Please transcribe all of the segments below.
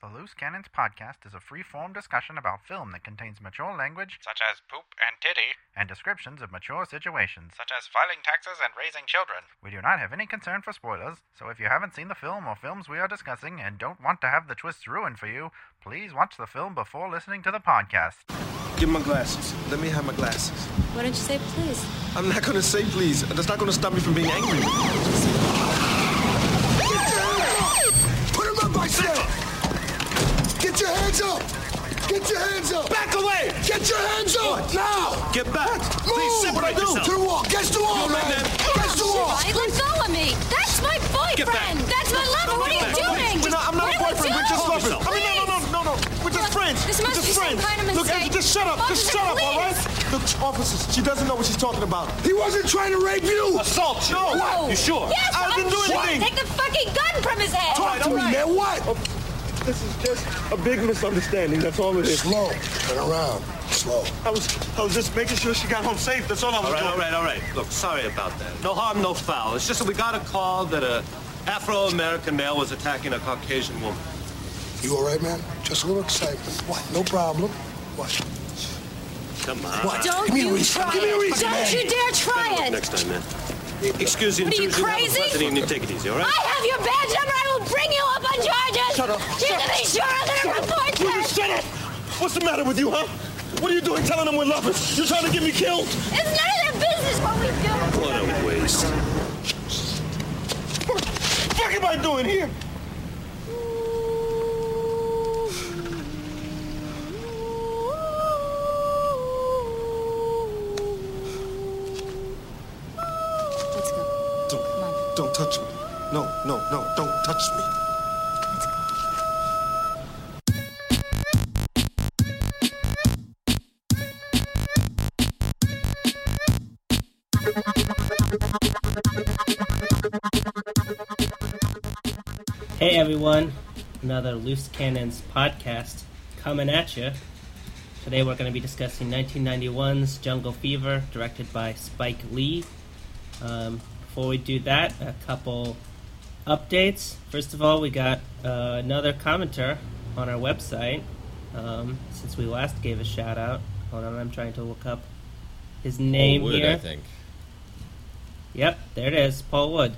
The Loose Cannons podcast is a free-form discussion about film that contains mature language, such as poop and titty, and descriptions of mature situations, such as filing taxes and raising children. We do not have any concern for spoilers, so if you haven't seen the film or films we are discussing and don't want to have the twists ruined for you, please watch the film before listening to the podcast. Give me my glasses. Let me have my glasses. Why don't you say please? I'm not gonna say please. That's not gonna stop me from being angry. Put him up, I said! Get your hands up! Get your hands up! Back away! Get your hands up! Now! Get back! Move! Please separate yourself! To the wall! Against the wall, man! Against the wall! Right, let go of me! That's my boyfriend! That's my lover! What are you doing? I'm not a boyfriend. We're just lovers. I mean, no. We're just friends. This must be some kind of mistake. Look, Angel, just shut up. Just shut up, all right? Look, officers, she doesn't know what she's talking about. He wasn't trying to rape you! Assault! No! No. You sure? Yes, I didn't do anything! Take the fucking gun from his head! Talk to me, man. What? This is just a big misunderstanding. That's all it is. Slow. Turn around. Slow. I was just making sure she got home safe. That's all I was doing. All right. Look, sorry about that. No harm, no foul. It's just that we got a call that a Afro-American male was attacking a Caucasian woman. You all right, man? Just a little excitement. What? No problem. What? Come on. What? Don't Give me a you reason. try Give me a it! reason, Don't man. you dare try it! Next time, man. Excuse the What are you, intrusion. Have a crazy? pleasant evening. Take it easy, all right? I have your badge number! I will bring you up on charges! Shut up. You can be sure I'm gonna report Will you this! shut up? What's the matter with you, huh? What are you doing telling them we're lovers? You're trying to get me killed? It's none of their business what we do! What a waste. What the fuck am I doing here? Let's go. Come on. Don't touch me. No, don't touch me. Let's go. Hey everyone, another Loose Cannons podcast coming at you. Today we're going to be discussing 1991's Jungle Fever, directed by Spike Lee. Before we do that, a couple updates. First of all, we got another commenter on our website. Since we last gave a shout out, hold on, I'm trying to look up his name Paul Wood, here. I think. Yep, there it is, Paul Wood.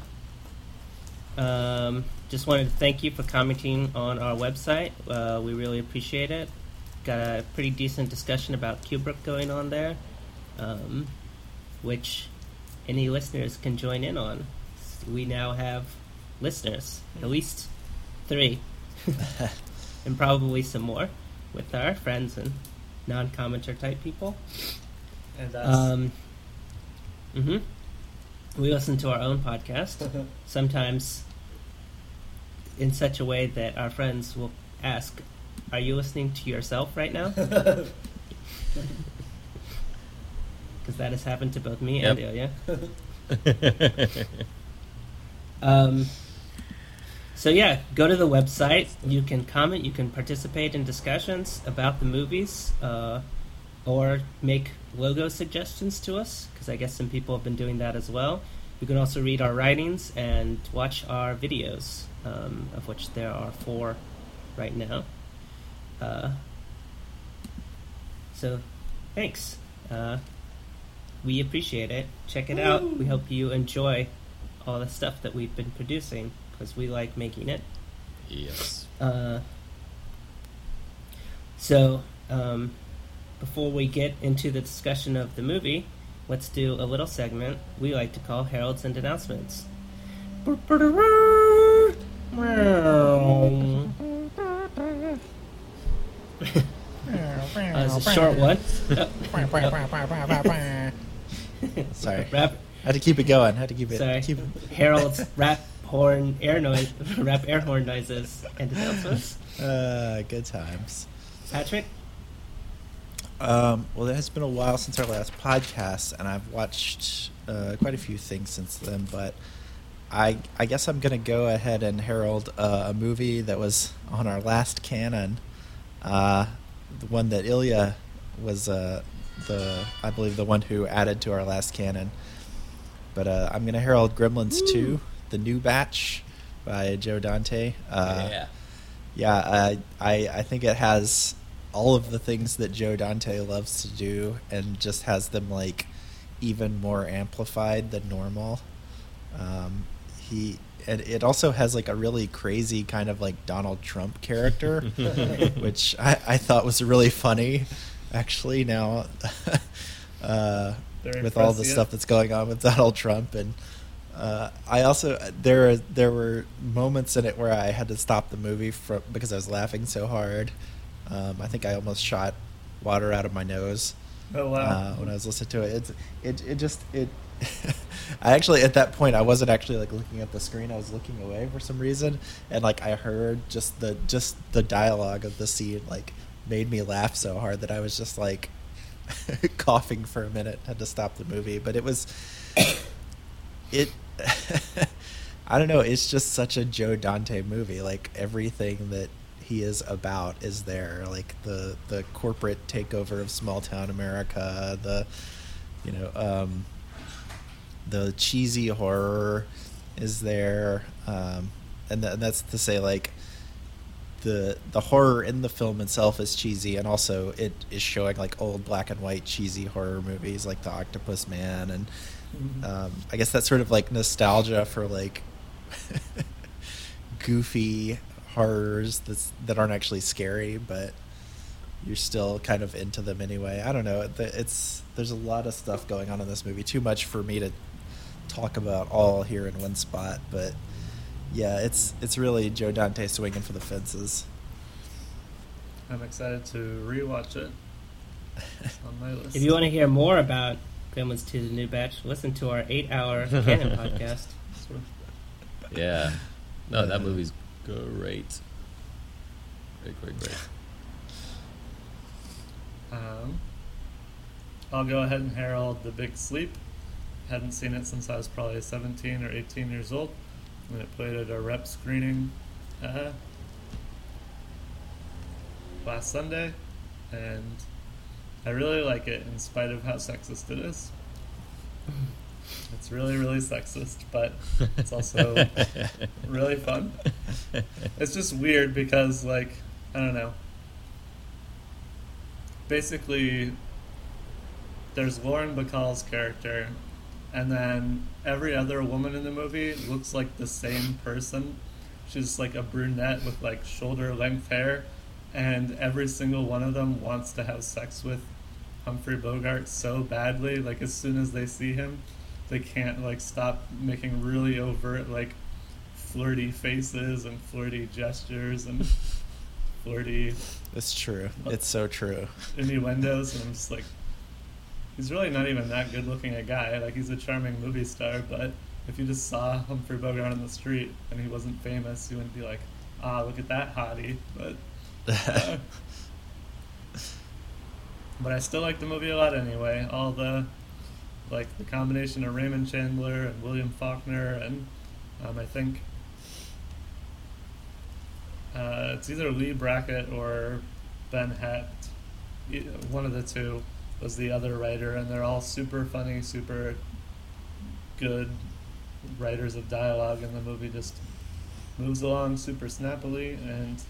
Just wanted to thank you for commenting on our website. We really appreciate it. Got a pretty decent discussion about Kubrick going on there, which any listeners can join in on. We now have listeners, at least 3, and probably some more with our friends and non-commenter type people. And us. We listen to our own podcast, sometimes in such a way that our friends will ask, "Are you listening to yourself right now?" Because that has happened to both me and Ilya. So yeah, go to the website. You can comment. You can participate in discussions about the movies, or make logo suggestions to us, because I guess some people have been doing that as well. You can also read our writings and watch our videos, of which there are 4 right now. So, thanks. We appreciate it. Check it out. We hope you enjoy all the stuff that we've been producing, because we like making it. Yes. So, before we get into the discussion of the movie, let's do a little segment we like to call Heralds and Announcements. It's a short one. Sorry. Rap, I had to keep it going. sorry. Keep it. Herald's rap horn air noise, rap air horn noises and announcements. Good times. Patrick? Well, it has been a while since our last podcast, and I've watched quite a few things since then, but I guess I'm going to go ahead and herald a movie that was on our last canon, the one that Ilya was, I believe, the one who added to our last canon. But I'm going to herald Gremlins 2, The New Batch by Joe Dante. Yeah, I think it has all of the things that Joe Dante loves to do, and just has them like even more amplified than normal. And it also has like a really crazy kind of like Donald Trump character, which I thought was really funny, actually. Now, with all the stuff that's going on with Donald Trump, and I also there were moments in it where I had to stop the movie because I was laughing so hard. I think I almost shot water out of my nose. Oh wow! When I was listening to it, it I actually, at that point, I wasn't actually like looking at the screen. I was looking away for some reason, and like I heard just the dialogue of the scene like made me laugh so hard that I was just like coughing for a minute. Had to stop the movie, but it was it. I don't know. It's just such a Joe Dante movie. Like everything that he is about is there. Like the corporate takeover of small town America. The cheesy horror is there, and that's to say, like the horror in the film itself is cheesy, and also it is showing like old black and white cheesy horror movies like The Octopus Man, and I guess that's sort of like nostalgia for like goofy horrors that aren't actually scary, but you're still kind of into them anyway. I don't know. There's a lot of stuff going on in this movie. Too much for me to talk about all here in one spot, but yeah, it's really Joe Dante swinging for the fences. I'm excited to rewatch it. It's on my list. If you want to hear more about Gremlins 2: The New Batch, listen to our 8-hour canon podcast. Yeah. No, that movie's great. Great. I'll go ahead and herald The Big Sleep. Hadn't seen it since I was probably 17 or 18 years old, and it played at a rep screening last Sunday, and I really like it in spite of how sexist it is. It's really, really sexist, but it's also really fun. It's just weird because, like, I don't know. Basically, there's Lauren Bacall's character, and then every other woman in the movie looks like the same person. She's like a brunette with like shoulder length hair, and every single one of them wants to have sex with Humphrey Bogart so badly. Like as soon as they see him, they can't like stop making really overt like flirty faces and flirty gestures and flirty. It's true. It's so true. Innuendos, and I'm just like, he's really not even that good looking a guy. Like he's a charming movie star, but if you just saw Humphrey Bogart on the street and he wasn't famous, you wouldn't be like, look at that hottie. But but I still like the movie a lot anyway. All the combination of Raymond Chandler and William Faulkner, and I think it's either Lee Brackett or Ben Hecht. One of the two was the other writer, and they're all super funny, super good writers of dialogue, and the movie just moves along super snappily and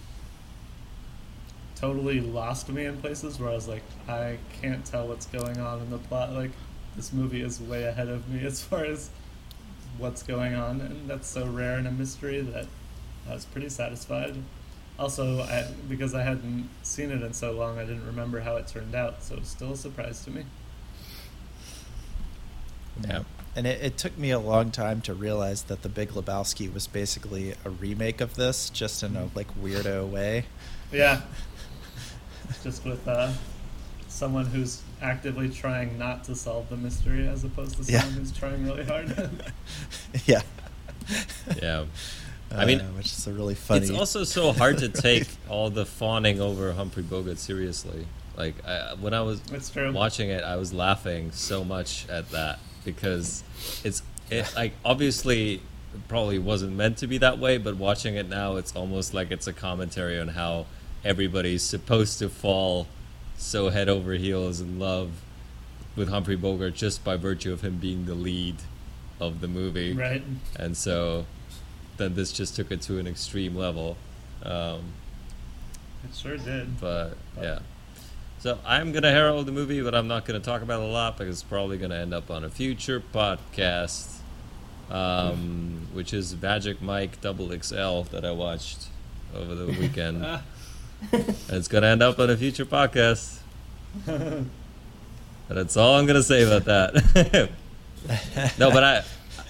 totally lost me in places where I was like, I can't tell what's going on in the plot. Like, this movie is way ahead of me as far as what's going on, and that's so rare in a mystery that I was pretty satisfied. Also, because I hadn't seen it in so long, I didn't remember how it turned out, so it was still a surprise to me. Yeah. And it took me a long time to realize that The Big Lebowski was basically a remake of this, just in a like weirdo way. Yeah. Just with someone who's actively trying not to solve the mystery as opposed to someone who's trying really hard. Yeah. Yeah. I mean, which is a really funny. It's also so hard to take all the fawning over Humphrey Bogart seriously. Like when I was watching it, I was laughing so much at that because it like obviously it probably wasn't meant to be that way, but watching it now, it's almost like it's a commentary on how everybody's supposed to fall so head over heels in love with Humphrey Bogart just by virtue of him being the lead of the movie. Right. And so then this just took it to an extreme level. It sure did. But yeah. So I'm going to herald the movie, but I'm not going to talk about it a lot because it's probably going to end up on a future podcast, which is Magic Mike XXL that I watched over the weekend. And it's going to end up on a future podcast. And that's all I'm going to say about that. No, but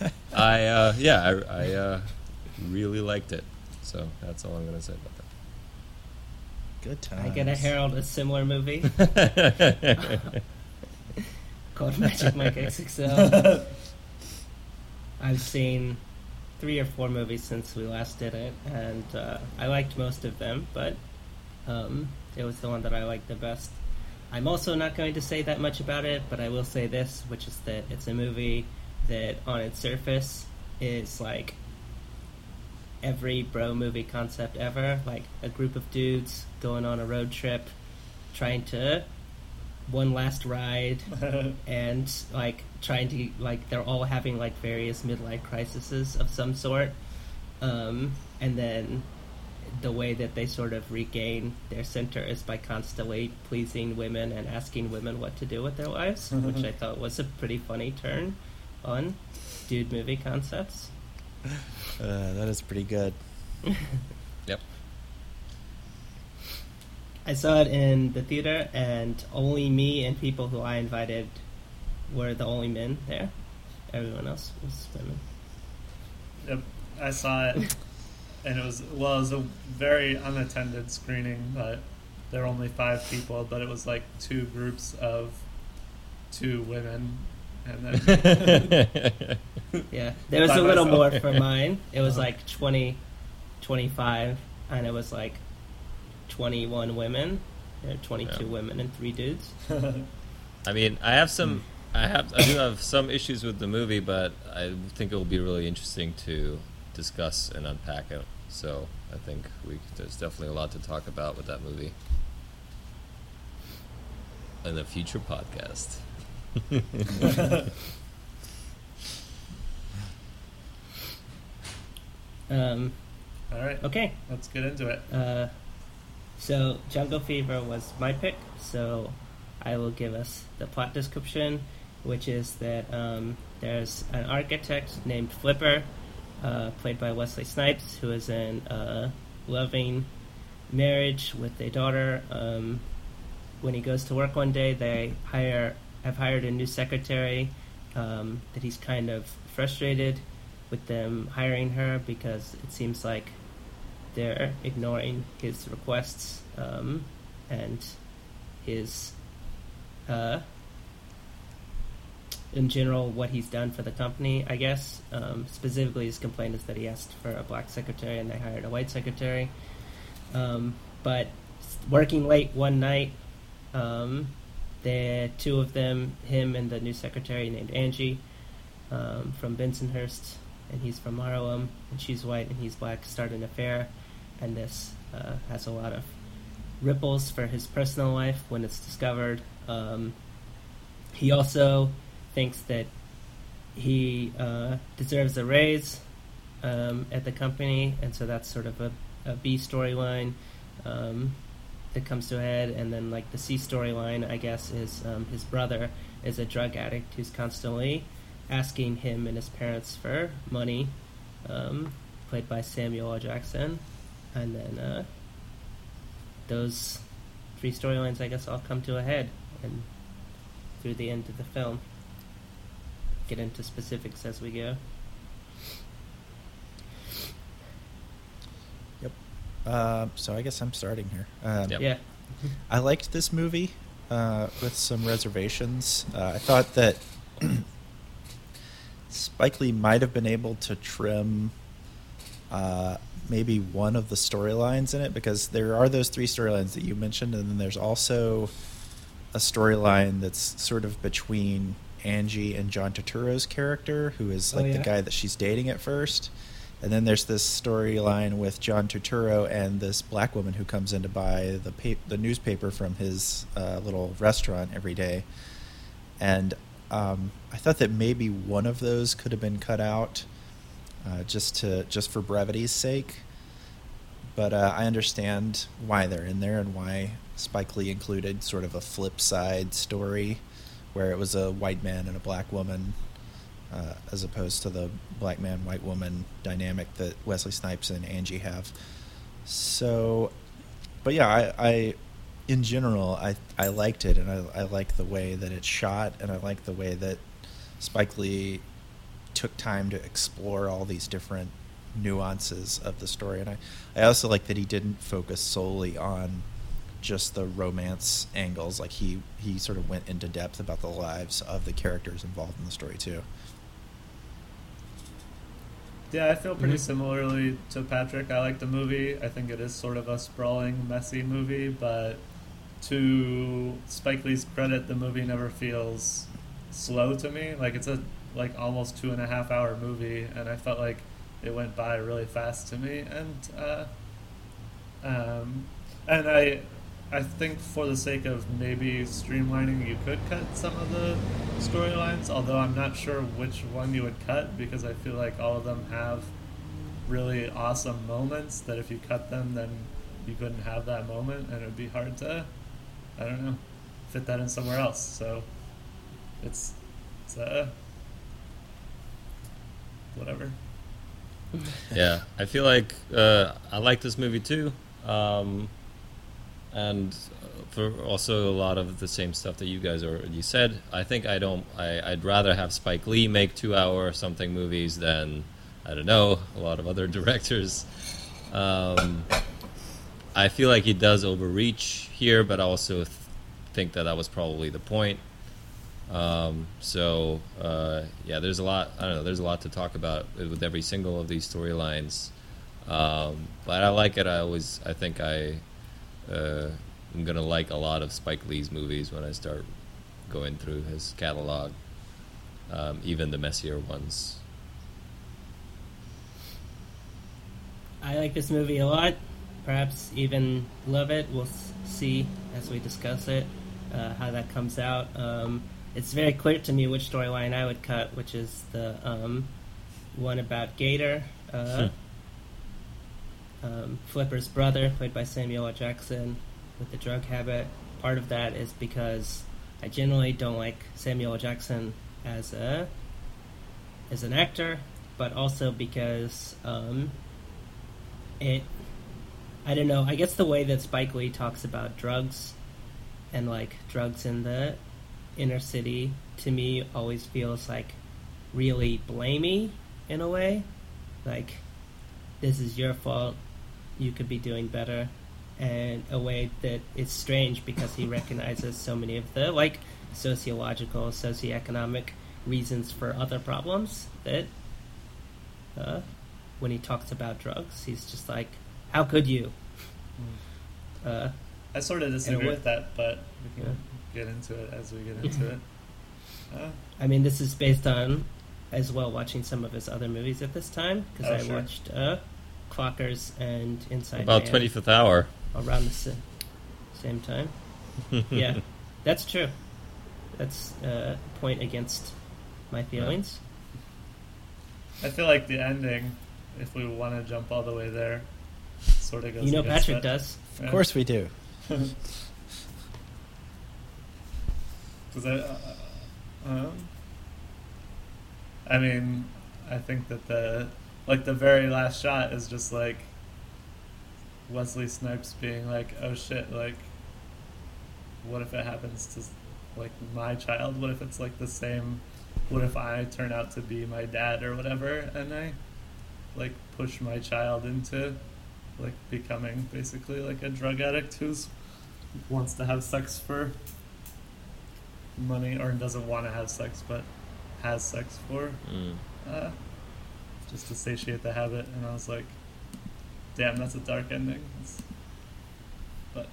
I really liked it. So that's all I'm going to say about that. Good times. I get to herald a similar movie called Magic Mike XXL. I've seen 3 or 4 movies since we last did it, and I liked most of them, but it was the one that I liked the best. I'm also not going to say that much about it, but I will say this, which is that it's a movie that on its surface is like every bro movie concept ever, like a group of dudes going on a road trip trying to one last ride and like trying to like they're all having like various midlife crises of some sort, and then the way that they sort of regain their center is by constantly pleasing women and asking women what to do with their lives, which I thought was a pretty funny turn on dude movie concepts. That is pretty good. Yep. I saw it in the theater, and only me and people who I invited were the only men there. Everyone else was women. Yep, I saw it, and it was a very unattended screening, but there were only 5 people, but it was like 2 groups of 2 women, and then yeah, there was a little more for mine. It was like 20, 25, and it was like 21 women, 22 women and 3 dudes. I mean, I do have some issues with the movie, but I think it will be really interesting to discuss and unpack it. So I think there's definitely a lot to talk about with that movie in a future podcast. All right. Okay. Let's get into it. So Jungle Fever was my pick, so I will give us the plot description, which is that there's an architect named Flipper, played by Wesley Snipes, who is in a loving marriage with a daughter. When he goes to work one day, they have hired a new secretary that he's kind of frustrated with them hiring her because it seems like they're ignoring his requests and his in general what he's done for the company, I guess. Specifically his complaint is that he asked for a black secretary and they hired a white secretary. But working late one night, the 2 of them, him and the new secretary named Angie, from Bensonhurst, and he's from Harlem, and she's white and he's black, start an affair, and this has a lot of ripples for his personal life when it's discovered. He also thinks that he deserves a raise at the company, and so that's sort of a B storyline that comes to a head. And then like the C storyline, I guess, is his brother is a drug addict who's constantly asking him and his parents for money, played by Samuel L. Jackson. And then those 3 storylines, I guess, all come to a head and through the end of the film. Get into specifics as we go. Yep. So I guess I'm starting here. Yeah. I liked this movie with some reservations. I thought that Spike Lee might have been able to trim maybe one of the storylines in it, because there are those 3 storylines that you mentioned, and then there's also a storyline that's sort of between Angie and John Turturro's character, who is like the guy that she's dating at first. And then there's this storyline with John Turturro and this black woman who comes in to buy the newspaper from his little restaurant every day. And I thought that maybe one of those could have been cut out just for brevity's sake. but I understand why they're in there and why Spike Lee included sort of a flip side story where it was a white man and a black woman, as opposed to the black man, white woman dynamic that Wesley Snipes and Angie have. So, but yeah, I in general, I liked it, and I like the way that it's shot, and I like the way that Spike Lee took time to explore all these different nuances of the story. And I also like that he didn't focus solely on just the romance angles. Like he sort of went into depth about the lives of the characters involved in the story too. Yeah, I feel pretty similarly to Patrick. I like the movie. I think it is sort of a sprawling, messy movie, but to Spike Lee's credit, the movie never feels slow to me. Like, it's a almost 2.5 hour movie, and I felt like it went by really fast to me. And I think for the sake of maybe streamlining, you could cut some of the storylines, although I'm not sure which one you would cut, because I feel like all of them have really awesome moments that if you cut them, then you couldn't have that moment, and it would be hard to, I don't know, fit that in somewhere else. So it's whatever. Yeah, I feel like I like this movie too. And for also a lot of the same stuff that you guys already said. I think I'd rather have Spike Lee make 2-hour something movies than, I don't know, a lot of other directors. I feel like he does overreach here, but I also think that was probably the point. Yeah, there's a lot. I don't know. There's a lot to talk about with every single of these storylines. But I like it. I think I'm gonna like a lot of Spike Lee's movies when I start going through his catalog, even the messier ones. I like this movie a lot. Perhaps even love it. We'll see as we discuss it how that comes out. It's very clear to me which storyline I would cut, which is the one about Gator, Flipper's brother, played by Samuel L. Jackson, with the drug habit. Part of that is because I generally don't like Samuel L. Jackson as an actor, but also because I don't know, I guess the way that Spike Lee talks about drugs and like drugs in the inner city, to me always feels like really blamey in a way. Like, this is your fault, you could be doing better, and a way that is strange because he recognizes so many of the like sociological, socioeconomic reasons for other problems that when he talks about drugs, he's just like, how could you? I sort of disagree with that, but we can get into it as we get into it. I mean, this is based on, as well, watching some of his other movies at this time, because I watched Clockers and Inside about Man 25th Hour around the same time. Yeah, that's true. That's a point against my feelings. I feel like the ending, if we want to jump all the way there, sort of goes. You know, Patrick does. Of course we do. Because I mean, I think that the very last shot is just like Wesley Snipes being like, "Oh shit! Like, what if it happens to like my child? What if it's like the same? What if I turn out to be my dad or whatever, and I like push my child into like becoming basically like a drug addict who wants to have sex for money, or doesn't want to have sex but has sex for just to satiate the habit." And I was like, damn, that's a dark ending. But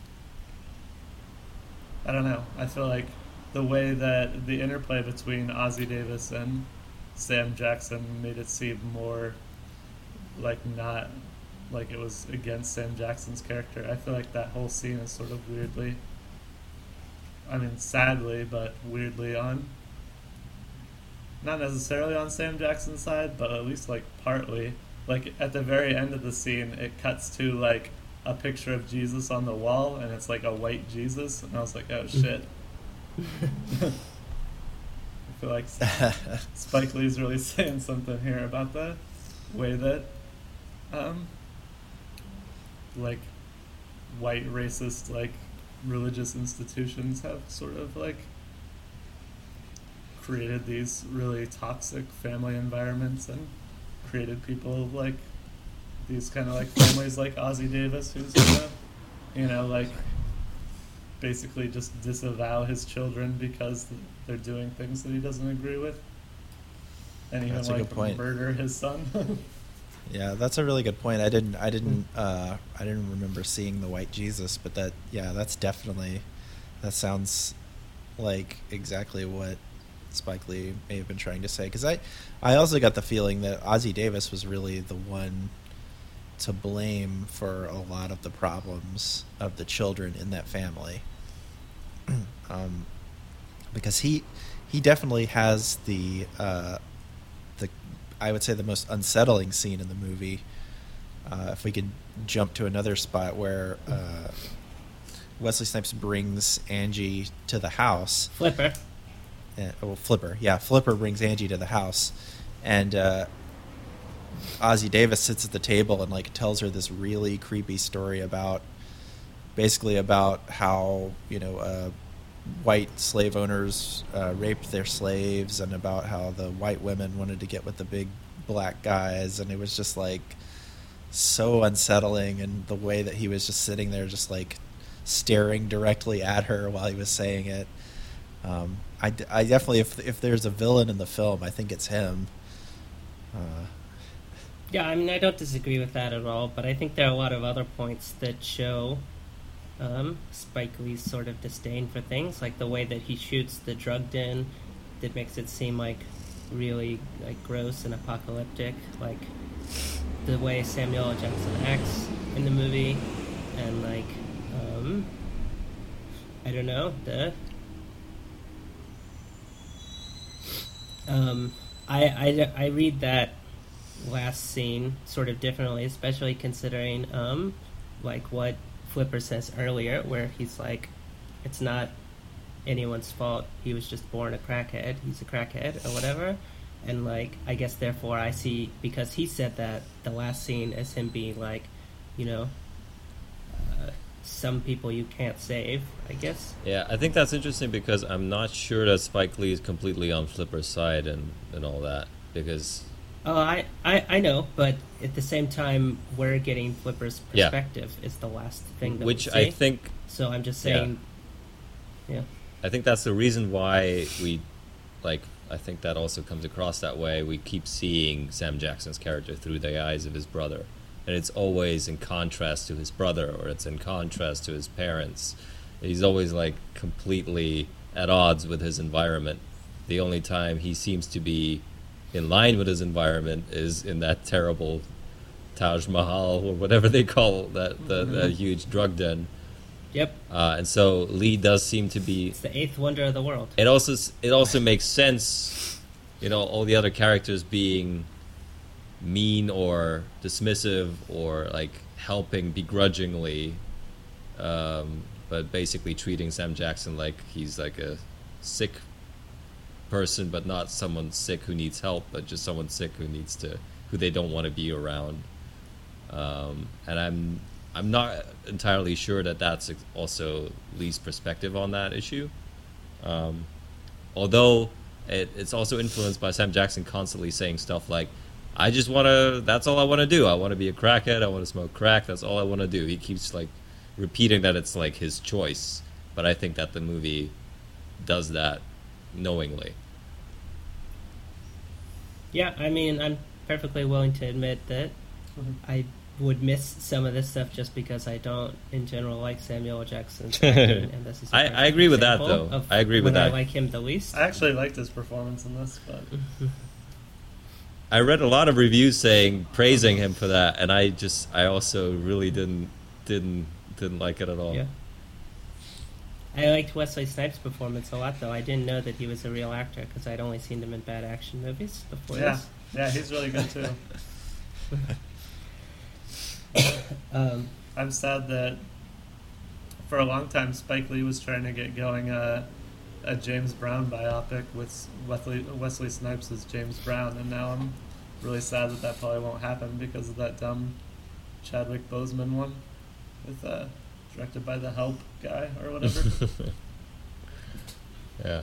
I don't know, I feel like the way that the interplay between Ossie Davis and Sam Jackson made it seem more like not like it was against Sam Jackson's character. I feel like that whole scene is sort of weirdly, I mean, sadly, but weirdly on, not necessarily on Sam Jackson's side, but at least like partly like at the very end of the scene, it cuts to like a picture of Jesus on the wall, and it's like a white Jesus, and I was like, oh shit. I feel like Spike Lee's really saying something here about the way that like white racist like religious institutions have sort of like created these really toxic family environments and created people like these kind of like families like Ozzie Davis, who's gonna, you know, like basically just disavow his children because they're doing things that he doesn't agree with, and even like murder his son. Yeah, that's a really good point. I didn't remember seeing the white Jesus, but that's definitely, that sounds like exactly what Spike Lee may have been trying to say. Because I also got the feeling that Ozzie Davis was really the one to blame for a lot of the problems of the children in that family, because he definitely has the I would say the most unsettling scene in the movie. If we could jump to another spot where Wesley Snipes brings Angie to the house. Flipper. Flipper. Yeah, Flipper brings Angie to the house, and Ozzie Davis sits at the table and like tells her this really creepy story about how, you know, white slave owners raped their slaves, and about how the white women wanted to get with the big black guys, and it was just like so unsettling, and the way that he was just sitting there just like staring directly at her while he was saying it. I definitely, if there's a villain in the film, I think it's him. Yeah, I mean, I don't disagree with that at all, but I think there are a lot of other points that show Spike Lee's sort of disdain for things, like the way that he shoots the drug den, that makes it seem like really like gross and apocalyptic, like the way Samuel L. Jackson acts in the movie, and like I don't know, I read that last scene sort of differently, especially considering like what Flipper says earlier, where he's like, it's not anyone's fault, he was just born a crackhead, he's a crackhead or whatever. And like, I guess therefore I see, because he said that, the last scene as him being like, you know, some people you can't save, I guess. Yeah, I think that's interesting, because I'm not sure that Spike Lee is completely on Flipper's side and all that, because... Oh, I know, but at the same time, we're getting Flipper's perspective is the last thing that which we say. I think... So I'm just saying... Yeah. I think that's the reason why we, like, I think that also comes across that way. We keep seeing Sam Jackson's character through the eyes of his brother. And it's always in contrast to his brother, or it's in contrast to his parents. He's always, like, completely at odds with his environment. The only time he seems to be in line with his environment is in that terrible Taj Mahal, or whatever they call that, the huge drug den. Yep. And so Lee does seem to be... It's the eighth wonder of the world. It also makes sense, you know, all the other characters being mean or dismissive or like helping begrudgingly, but basically treating Sam Jackson like he's like a sick person, but not someone sick who needs help, but just someone sick who they don't want to be around. And I'm not entirely sure that that's also Lee's perspective on that issue. Although it's also influenced by Sam Jackson constantly saying stuff like, that's all I want to do. I want to be a crackhead. I want to smoke crack. That's all I want to do. He keeps like repeating that it's like his choice. But I think that the movie does that knowingly. Yeah, I mean, I'm perfectly willing to admit that I would miss some of this stuff just because I don't, in general, like Samuel L. Jackson's acting, and this is I agree with that, though. I agree with that. I like him the least. I actually liked his performance in this, but I read a lot of reviews praising him for that, and I also really didn't like it at all. Yeah. I liked Wesley Snipes' performance a lot, though. I didn't know that he was a real actor because I'd only seen him in bad action movies before this. Yeah, he's really good too. I'm sad that for a long time Spike Lee was trying to get going a James Brown biopic with Wesley Snipes as James Brown, and now I'm really sad that probably won't happen because of that dumb Chadwick Boseman one with directed by the Help guy or whatever. Yeah.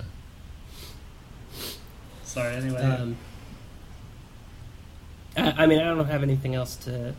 Sorry, anyway. I mean, I don't have anything else to,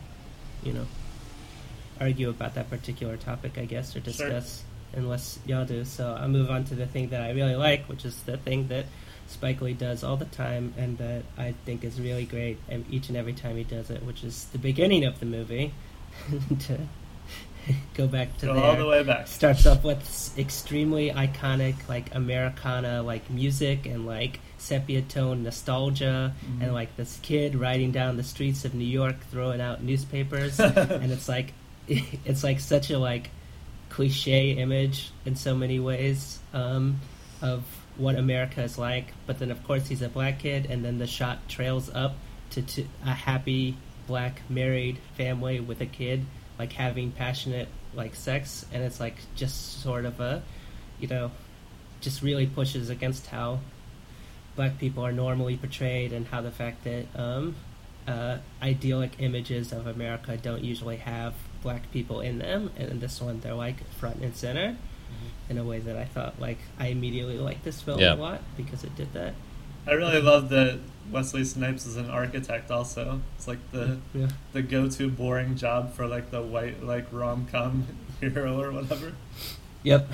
argue about that particular topic, I guess, or discuss, unless y'all do. So I'll move on to the thing that I really like, which is the thing that Spike Lee does all the time and that I think is really great each and every time he does it, which is the beginning of the movie. To go back to all the way back. Starts off with extremely iconic, like, Americana, like, music and, like, sepia tone nostalgia, and, like, this kid riding down the streets of New York throwing out newspapers, and it's like such a, like, cliche image in so many ways of what America is like. But then, of course, he's a black kid, and then the shot trails up to a happy black married family with a kid, like, having passionate, like, sex, and it's like just sort of a, just really pushes against how black people are normally portrayed, and how the fact that idyllic images of America don't usually have black people in them, and in this one they're, like, front and center in a way that I thought, like, I immediately liked this film a lot because it did that. I really love that Wesley Snipes is an architect also. It's like the go-to boring job for, like, the white, like, rom-com hero or whatever. Yep.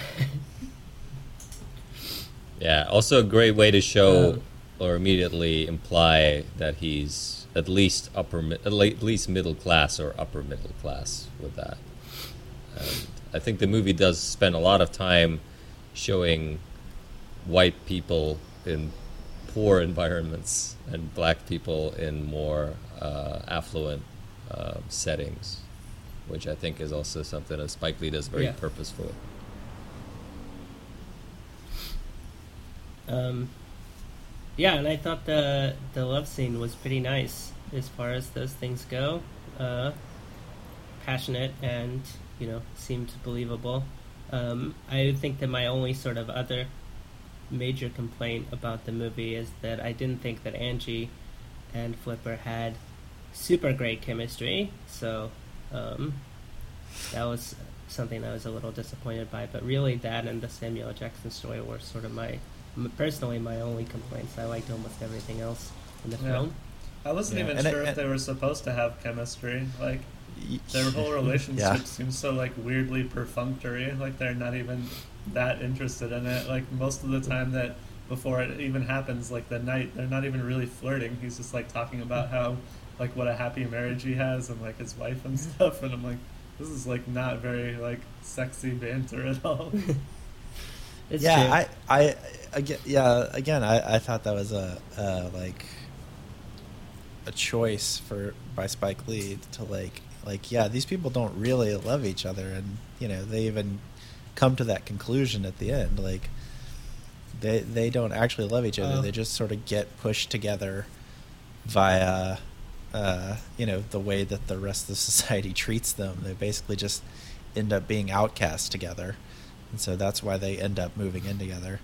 Yeah, also a great way to show or immediately imply that he's at least middle class or upper middle class with that. And I think the movie does spend a lot of time showing white people in poor environments and black people in more affluent settings, which I think is also something that Spike Lee does very purposefully. Yeah, and I thought the love scene was pretty nice as far as those things go. Passionate and, seemed believable. I think that my only sort of other major complaint about the movie is that I didn't think that Angie and Flipper had super great chemistry, so that was something I was a little disappointed by. But really, that and the Samuel L. Jackson story were sort of personally my only complaints. I liked almost everything else in the film. I wasn't even sure if they were supposed to have chemistry. Like, their whole relationship seems so, like, weirdly perfunctory. Like, they're not even that interested in it. Like, most of the time that before it even happens, like, the night, they're not even really flirting. He's just, like, talking about how, like, what a happy marriage he has and, like, his wife and stuff. And I'm like, this is, like, not very, like, sexy banter at all. True. I thought that was a choice by Spike Lee to these people don't really love each other, and they even come to that conclusion at the end. Like, they don't actually love each other. They just sort of get pushed together via the way that the rest of society treats them. They basically just end up being outcast together, and so that's why they end up moving in together.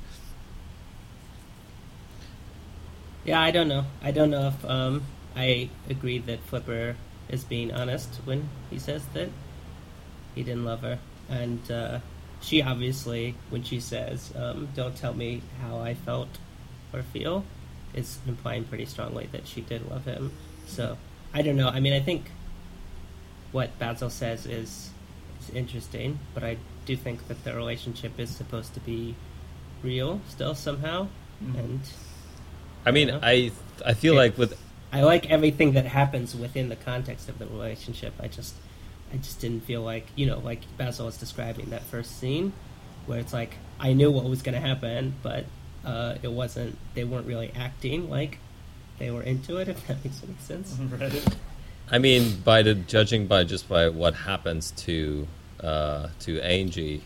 Yeah, I don't know if I agree that Flipper is being honest when he says that he didn't love her. And she obviously, when she says, don't tell me how I felt or feel, is implying pretty strongly that she did love him. So, I don't know. I mean, I think what Basil says is interesting, but I do think that the relationship is supposed to be real still somehow. And I mean, I feel like with... I like everything that happens within the context of the relationship. I just didn't feel like, like Basil was describing that first scene, where it's like, I knew what was going to happen, but it wasn't, they weren't really acting like they were into it, if that makes any sense. Right. I mean, judging by what happens to Angie,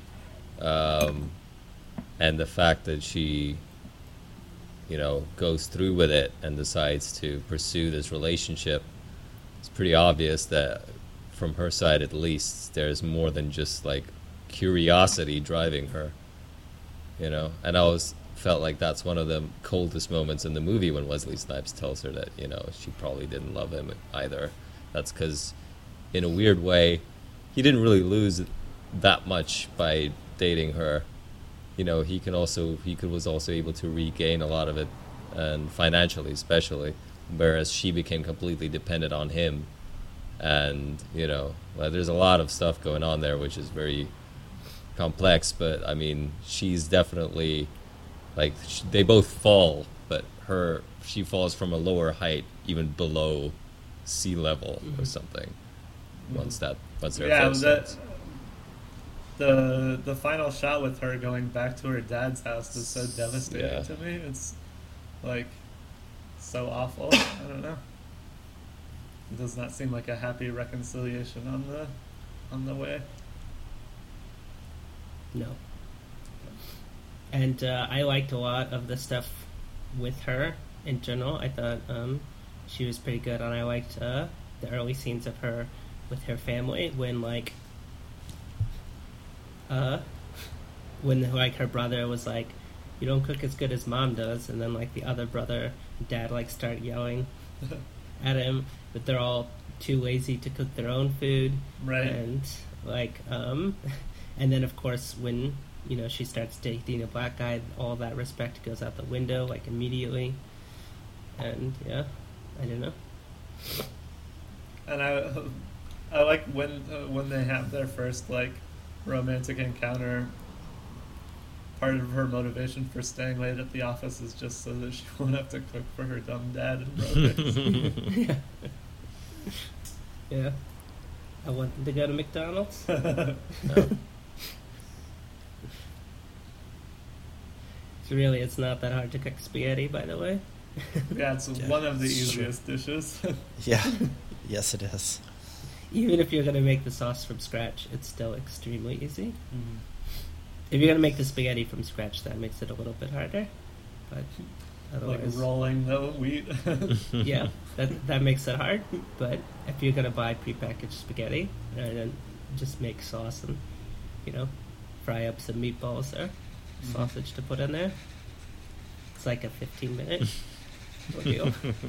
and the fact that she, goes through with it and decides to pursue this relationship, it's pretty obvious that from her side at least there's more than just like curiosity driving her, you know. And I always felt like that's one of the coldest moments in the movie when Wesley Snipes tells her that, you know, she probably didn't love him either. That's because in a weird way he didn't really lose that much by dating her. You know, he was also able to regain a lot of it, and financially especially, whereas she became completely dependent on him. And, you know, there's a lot of stuff going on there which is very complex, but I mean, she's definitely like, they both fall, but she falls from a lower height, even below sea level or something. Once they're first. The final shot with her going back to her dad's house is so devastating to me. It's like so awful. I don't know. It does not seem like a happy reconciliation on the way. No. And I liked a lot of the stuff with her in general. I thought she was pretty good, and I liked the early scenes of her with her family when her brother was like, "You don't cook as good as Mom does," and then like the other brother and dad like start yelling at him, but they're all too lazy to cook their own food, right? And like and then of course when, you know, she starts dating a black guy, all that respect goes out the window like immediately. And yeah, I don't know. And I like when they have their first like romantic encounter. Part of her motivation for staying late at the office is just so that she won't have to cook for her dumb dad and brothers. Yeah. I want them to go to McDonald's. No. It's not that hard to cook spaghetti, by the way. Yeah, it's one of the easiest dishes. Yeah. Yes, it is. Even if you're going to make the sauce from scratch, it's still extremely easy. Mm-hmm. If you're going to make the spaghetti from scratch, that makes it a little bit harder. But otherwise, like rolling the wheat. Yeah, that makes it hard. But if you're going to buy prepackaged spaghetti and then just make sauce and, you know, fry up some meatballs there, sausage to put in there, it's like a 15-minute ordeal.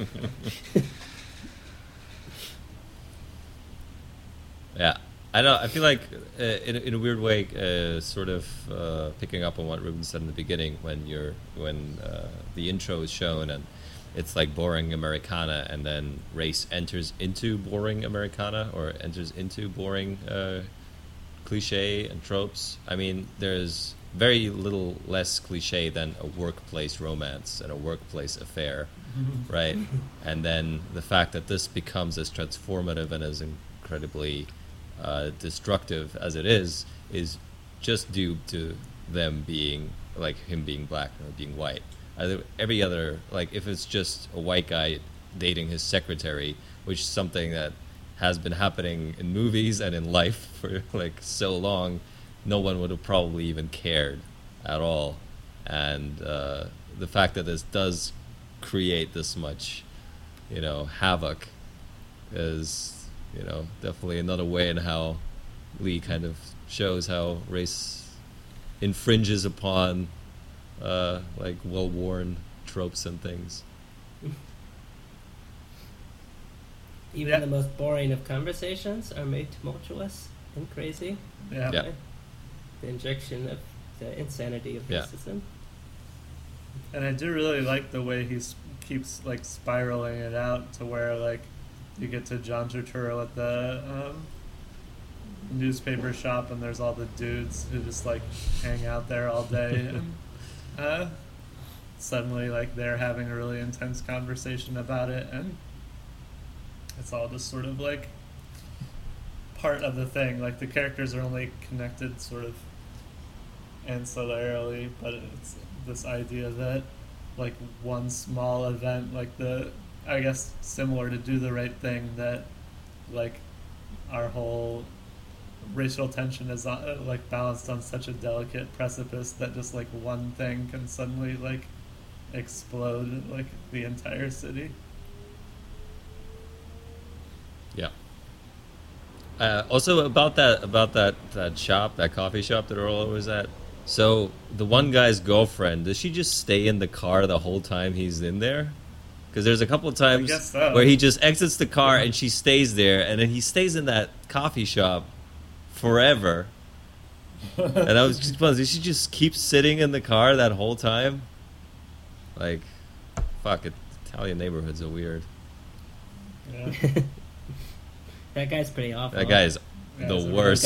Yeah, I know. I feel like in a weird way, sort of picking up on what Ruben said in the beginning, when the intro is shown and it's like boring Americana, and then race enters into boring Americana, or enters into boring cliche and tropes. I mean, there's very little less cliche than a workplace romance and a workplace affair, right? And then the fact that this becomes as transformative and as incredibly destructive as it is just due to them being, like, him being black or being white. Every other, like, if it's just a white guy dating his secretary, which is something that has been happening in movies and in life for like so long, no one would have probably even cared at all. And the fact that this does create this much, you know, havoc is, you know, definitely another way in how Lee kind of shows how race infringes upon like well-worn tropes and things. Even the most boring of conversations are made tumultuous and crazy. Yeah. The injection of the insanity of racism. And I do really like the way he keeps like spiraling it out to where like you get to John Turturro at the newspaper shop, and there's all the dudes who just like hang out there all day, and suddenly like they're having a really intense conversation about it, and it's all just sort of like part of the thing. Like the characters are only connected sort of ancillarily, but it's this idea that like one small event, like the, I guess similar to Do the Right Thing, that like our whole racial tension is like balanced on such a delicate precipice that just like one thing can suddenly like explode like the entire city. Also about that shop, that coffee shop that Earl was at. So the one guy's girlfriend, does she just stay in the car the whole time he's in there? Because there's a couple of times where he just exits the car and she stays there, and then he stays in that coffee shop forever. And I was just wondering, did she just keep sitting in the car that whole time? Like, fuck, Italian neighborhoods are weird. Yeah. That guy's pretty awful. That guy is the worst.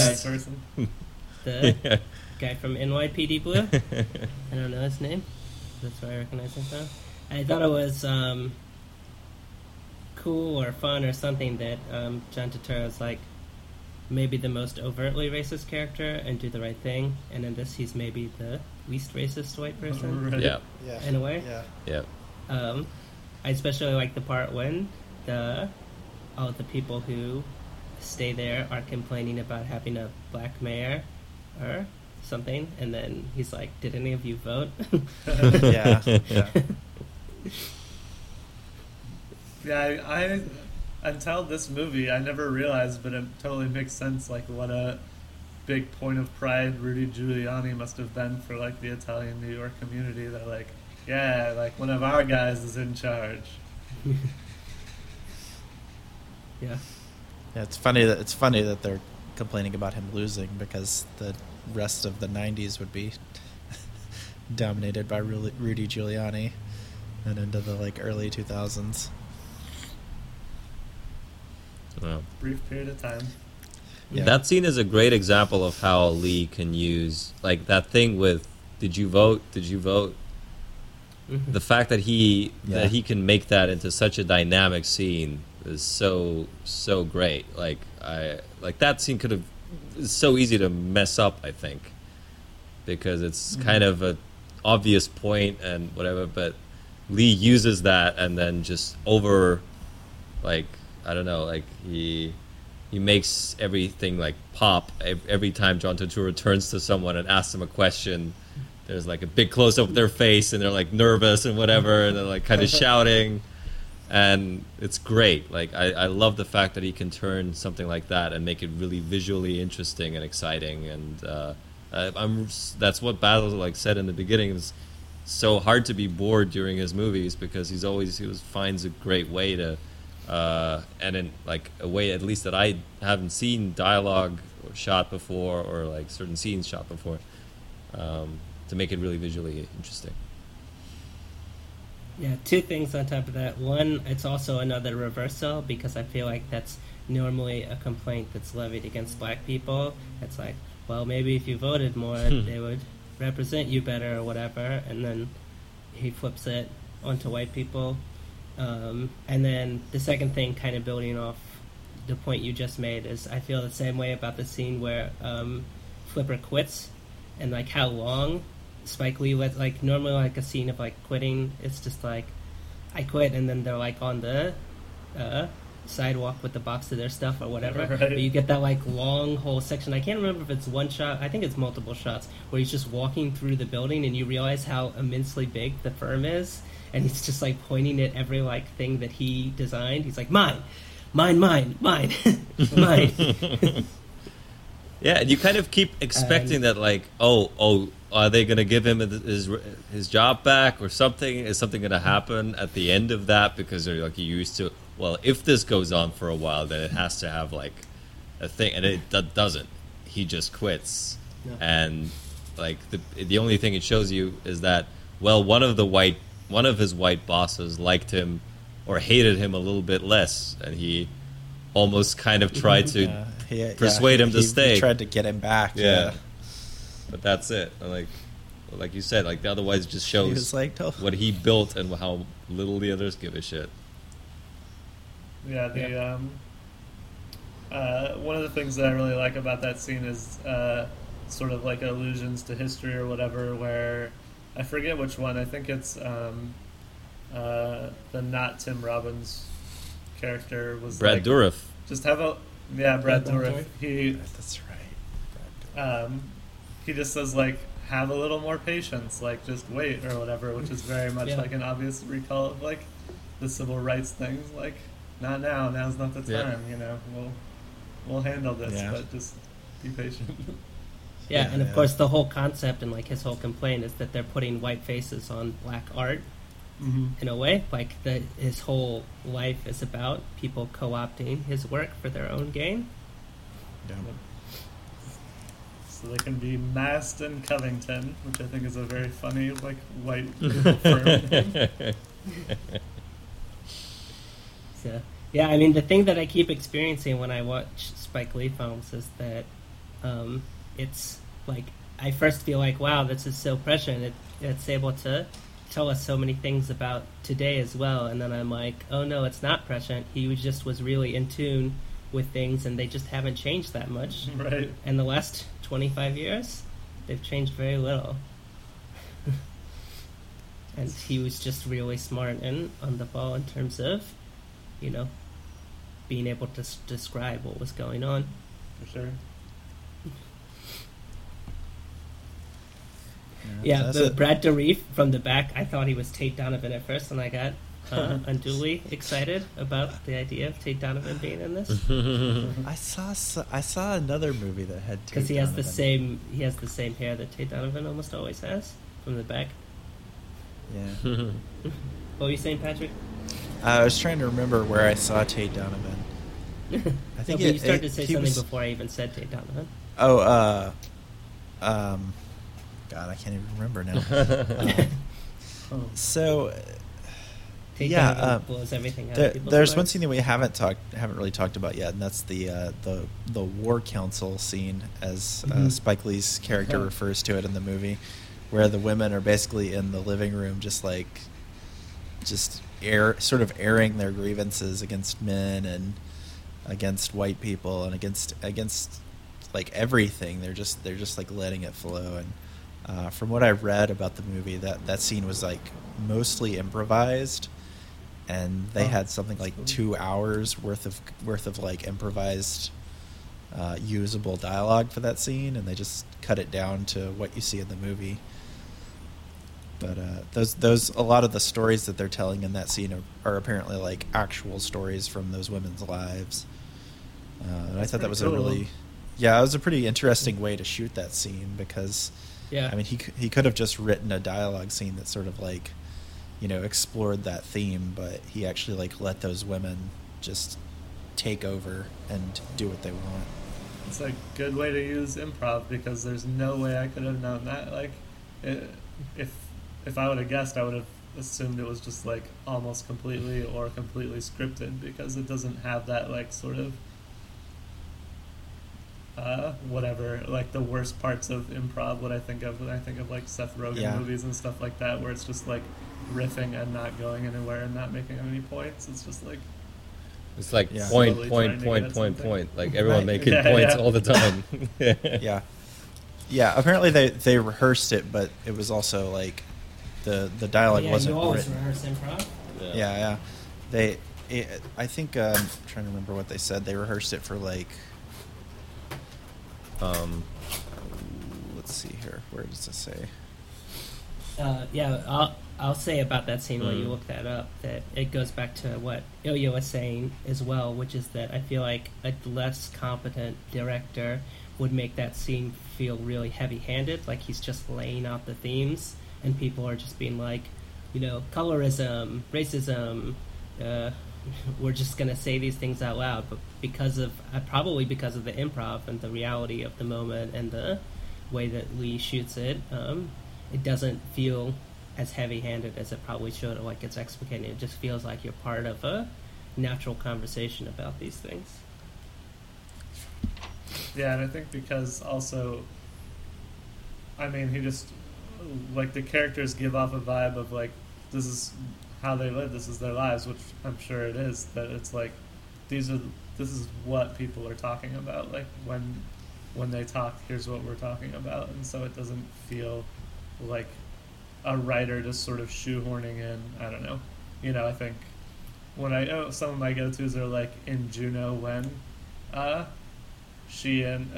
The guy from NYPD Blue. I don't know his name. That's why I recognize him from. I thought it was cool or fun or something that John Turturro's like maybe the most overtly racist character and Do the Right Thing, and in this he's maybe the least racist white person. Yeah. In a way. Yeah. I especially like the part when all the people who stay there are complaining about having a black mayor or something, and then he's like, "Did any of you vote?" Yeah. Yeah, I until this movie, I never realized, but it totally makes sense. Like, what a big point of pride Rudy Giuliani must have been for like the Italian New York community. That like, yeah, like one of our guys is in charge. Yeah. Yeah, it's funny that they're complaining about him losing, because the rest of the 90s would be dominated by Rudy Giuliani and into the like early 2000s. Wow. Brief period of time. Yeah. That scene is a great example of how Lee can use like that thing with "Did you vote? Did you vote?" Mm-hmm. The fact that he can make that into such a dynamic scene is so great. Like that scene could have. It's so easy to mess up, I think, because it's kind of an obvious point and whatever. But Lee uses that and then just like. I don't know, like he makes everything like pop every time John Turturro turns to someone and asks them a question. There's like a big close up of their face and they're like nervous and whatever, and they're like kind of shouting, and it's great. Like I love the fact that he can turn something like that and make it really visually interesting and exciting. And that's what Battle like said in the beginning, is so hard to be bored during his movies, because he always finds a great way to. And in like a way at least that I haven't seen dialogue or shot before, or like certain scenes shot before, to make it really visually interesting. Yeah, two things on top of that. One, it's also another reversal, because I feel like that's normally a complaint that's levied against black people. It's like, well, maybe if you voted more, they would represent you better or whatever, and then he flips it onto white people. And then the second thing, kind of building off the point you just made, is I feel the same way about the scene where Flipper quits, and like how long Spike Lee lets, like normally like a scene of like quitting, it's just like I quit, and then they're like on the sidewalk with the box of their stuff or whatever. Right. But you get that like long whole section. I can't remember if it's one shot. I think it's multiple shots where he's just walking through the building, and you realize how immensely big the firm is. And he's just like pointing at every like thing that he designed. He's like, mine, mine. Yeah, and you kind of keep expecting that, like, oh, are they going to give him his job back or something? Is something going to happen at the end of that? Because they're like, you used to. Well, if this goes on for a while, then it has to have like a thing, and it doesn't. He just quits, and like the only thing it shows you is that one of his white bosses liked him or hated him a little bit less, and he almost kind of tried to persuade him to stay. He tried to get him back. Yeah. But that's it. Like you said, like otherwise it just shows what he built and how little the others give a shit. Yeah, one of the things that I really like about that scene is sort of like allusions to history or whatever, where I forget which one. I think it's the not Tim Robbins character was Brad Dourif. Just have Brad Dourif. That's right. He just says like, have a little more patience, like just wait or whatever, which is very much like an obvious recall of like the civil rights things. Like, not now. Now's not the time. You know, we'll handle this, but just be patient. Yeah, and of course the whole concept and like his whole complaint is that they're putting white faces on black art. In a way, like his whole life is about people co-opting his work for their own gain. Yeah. So they can be masked in Covington, which I think is a very funny, like, white firm name. So, yeah, I mean, the thing that I keep experiencing when I watch Spike Lee films is that it's like, I first feel like, wow, this is so prescient. It's able to tell us so many things about today as well. And then I'm like, oh no, it's not prescient. He was really in tune with things, and they just haven't changed that much. Right. And the last 25 years, they've changed very little. And he was just really smart and on the ball in terms of, being able to describe what was going on. For sure. Yeah, Brad Dourif from the back, I thought he was Tate Donovan at first, and I got unduly excited about the idea of Tate Donovan being in this. I saw another movie that had Tate because he has the same hair that Tate Donovan almost always has from the back. Yeah. What were you saying, Patrick? I was trying to remember where I saw Tate Donovan. I think you started to say something before I even said Tate Donovan. Oh, God, I can't even remember now. So, Tate Donovan blows everything out of people's there's minds. one scene that we haven't really talked about yet, and that's the War Council scene, as Spike Lee's character refers to it in the movie, where the women are basically in the living room, just airing their grievances against men and against white people and against like everything. They're just like letting it flow. And from what I read about the movie, that scene was like mostly improvised, and they had something like 2 hours worth of like improvised usable dialogue for that scene, and they just cut it down to what you see in the movie. But those a lot of the stories that they're telling in that scene are apparently like actual stories from those women's lives. And I thought that was cool. it was a pretty interesting way to shoot that scene, because I mean he could have just written a dialogue scene that sort of like explored that theme, but he actually like let those women just take over and do what they want. It's a good way to use improv, because there's no way I could have known that. Like, if I would have guessed, I would have assumed it was just like almost completely scripted, because it doesn't have that like sort of whatever, like the worst parts of improv, what I think of when I think of like Seth Rogen movies and stuff like that, where it's just like riffing and not going anywhere and not making any points. It's just like it's like point. Like everyone making points all the time. Yeah. Apparently they rehearsed it, but it was also like the dialogue wasn't you always written. rehearse improv. Yeah. I think I'm trying to remember what they said. They rehearsed it for like. Let's see here. Where does it say? I'll say about that scene while you look that up, that it goes back to what Ilya was saying as well, which is that I feel like a less competent director would make that scene feel really heavy-handed, like he's just laying out the themes, and people are just being like, colorism, racism, we're just going to say these things out loud. But probably because of the improv and the reality of the moment and the way that Lee shoots it, it doesn't feel as heavy-handed as it probably should, or like it's explicating. It just feels like you're part of a natural conversation about these things. Yeah, and I think because also, I mean, he just, like, the characters give off a vibe of, like, this is how they live, this is their lives, which I'm sure it is, that it's like, this is what people are talking about. Like, when they talk, here's what we're talking about. And so it doesn't feel like a writer just sort of shoehorning in, I don't know. I think some of my go-tos are like in Juno, when she and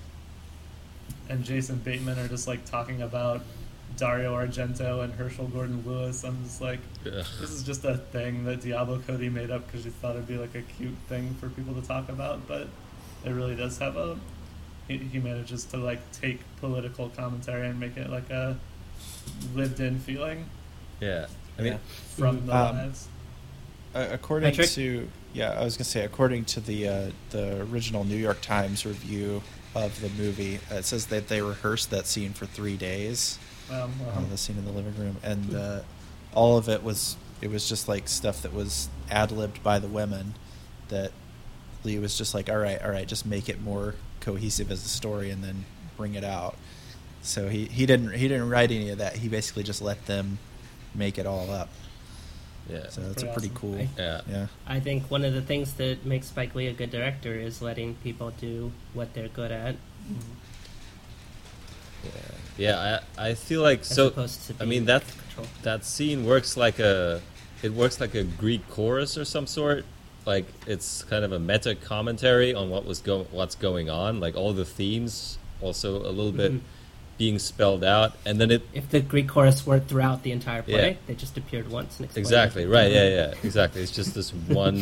Jason Bateman are just like talking about Dario Argento and Herschel Gordon Lewis. I'm just like, this is just a thing that Diablo Cody made up because he thought it'd be like a cute thing for people to talk about, but it really does have a. He manages to like take political commentary and make it like a lived-in feeling. Yeah, I mean from the lives. According to I was gonna say according to the original New York Times review of the movie, it says that they rehearsed that scene for 3 days. The scene in the living room, and all of it was just like stuff that was ad-libbed by the women. That Lee was just like, all right, just make it more cohesive as a story, and then bring it out. So he didn't write any of that. He basically just let them make it all up. Yeah. So it's pretty cool. Yeah. I think one of the things that makes Spike Lee a good director is letting people do what they're good at. Yeah, I feel like I mean that scene works like a Greek chorus or some sort. Like it's kind of a meta commentary on what's going on. Like all the themes also a little bit being spelled out, and then if the Greek chorus weren't throughout the entire play, they just appeared once and explained exactly right. Yeah, exactly. It's just this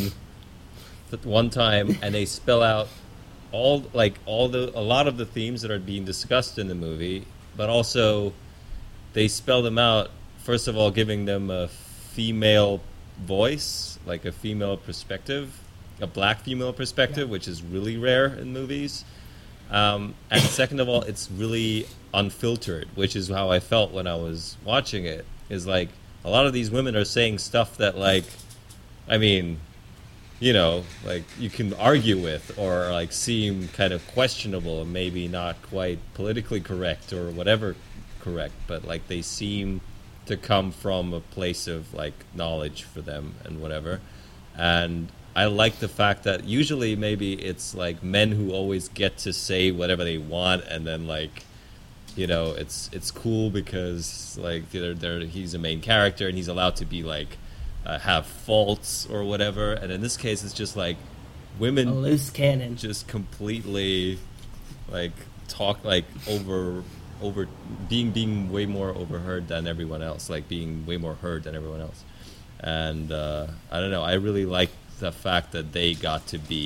one time, and they spell out a lot of the themes that are being discussed in the movie, but also they spell them out. First of all, giving them a female voice, like a female perspective, a black female perspective, which is really rare in movies. And second of all, it's really unfiltered, which is how I felt when I was watching it. Is like a lot of these women are saying stuff that, like, I mean, you know, like you can argue with or like seem kind of questionable and maybe not quite politically correct or whatever correct, but like they seem to come from a place of like knowledge for them and whatever. And I like the fact that usually maybe it's like men who always get to say whatever they want, and then like, you know, it's cool because like he's a main character and he's allowed to be like have faults or whatever. And in this case, it's just like women, a loose cannon, just completely like talk like over being way more overheard than everyone else, like being way more heard than everyone else. And I don't know, I really like the fact that they got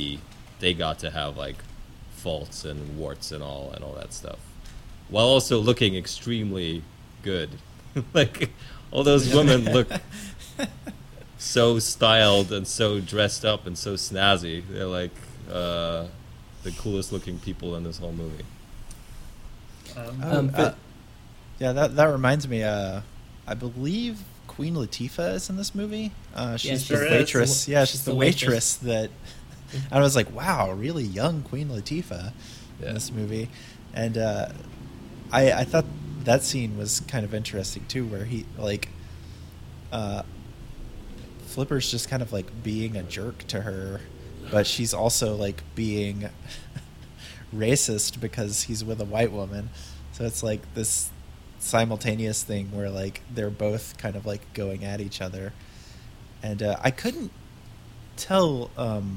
to have like faults and warts and all that stuff, while also looking extremely good. Like all those women look so styled and so dressed up and so snazzy. They're like the coolest looking people in this whole movie. That reminds me. I believe Queen Latifah is in this movie. She's the waitress. She's the waitress that. I was like, wow, really young Queen Latifah in this movie, and I thought that scene was kind of interesting too, where he like, Flipper's just kind of like being a jerk to her, but she's also like being racist because he's with a white woman. So it's like this simultaneous thing where like they're both kind of like going at each other, and I couldn't tell.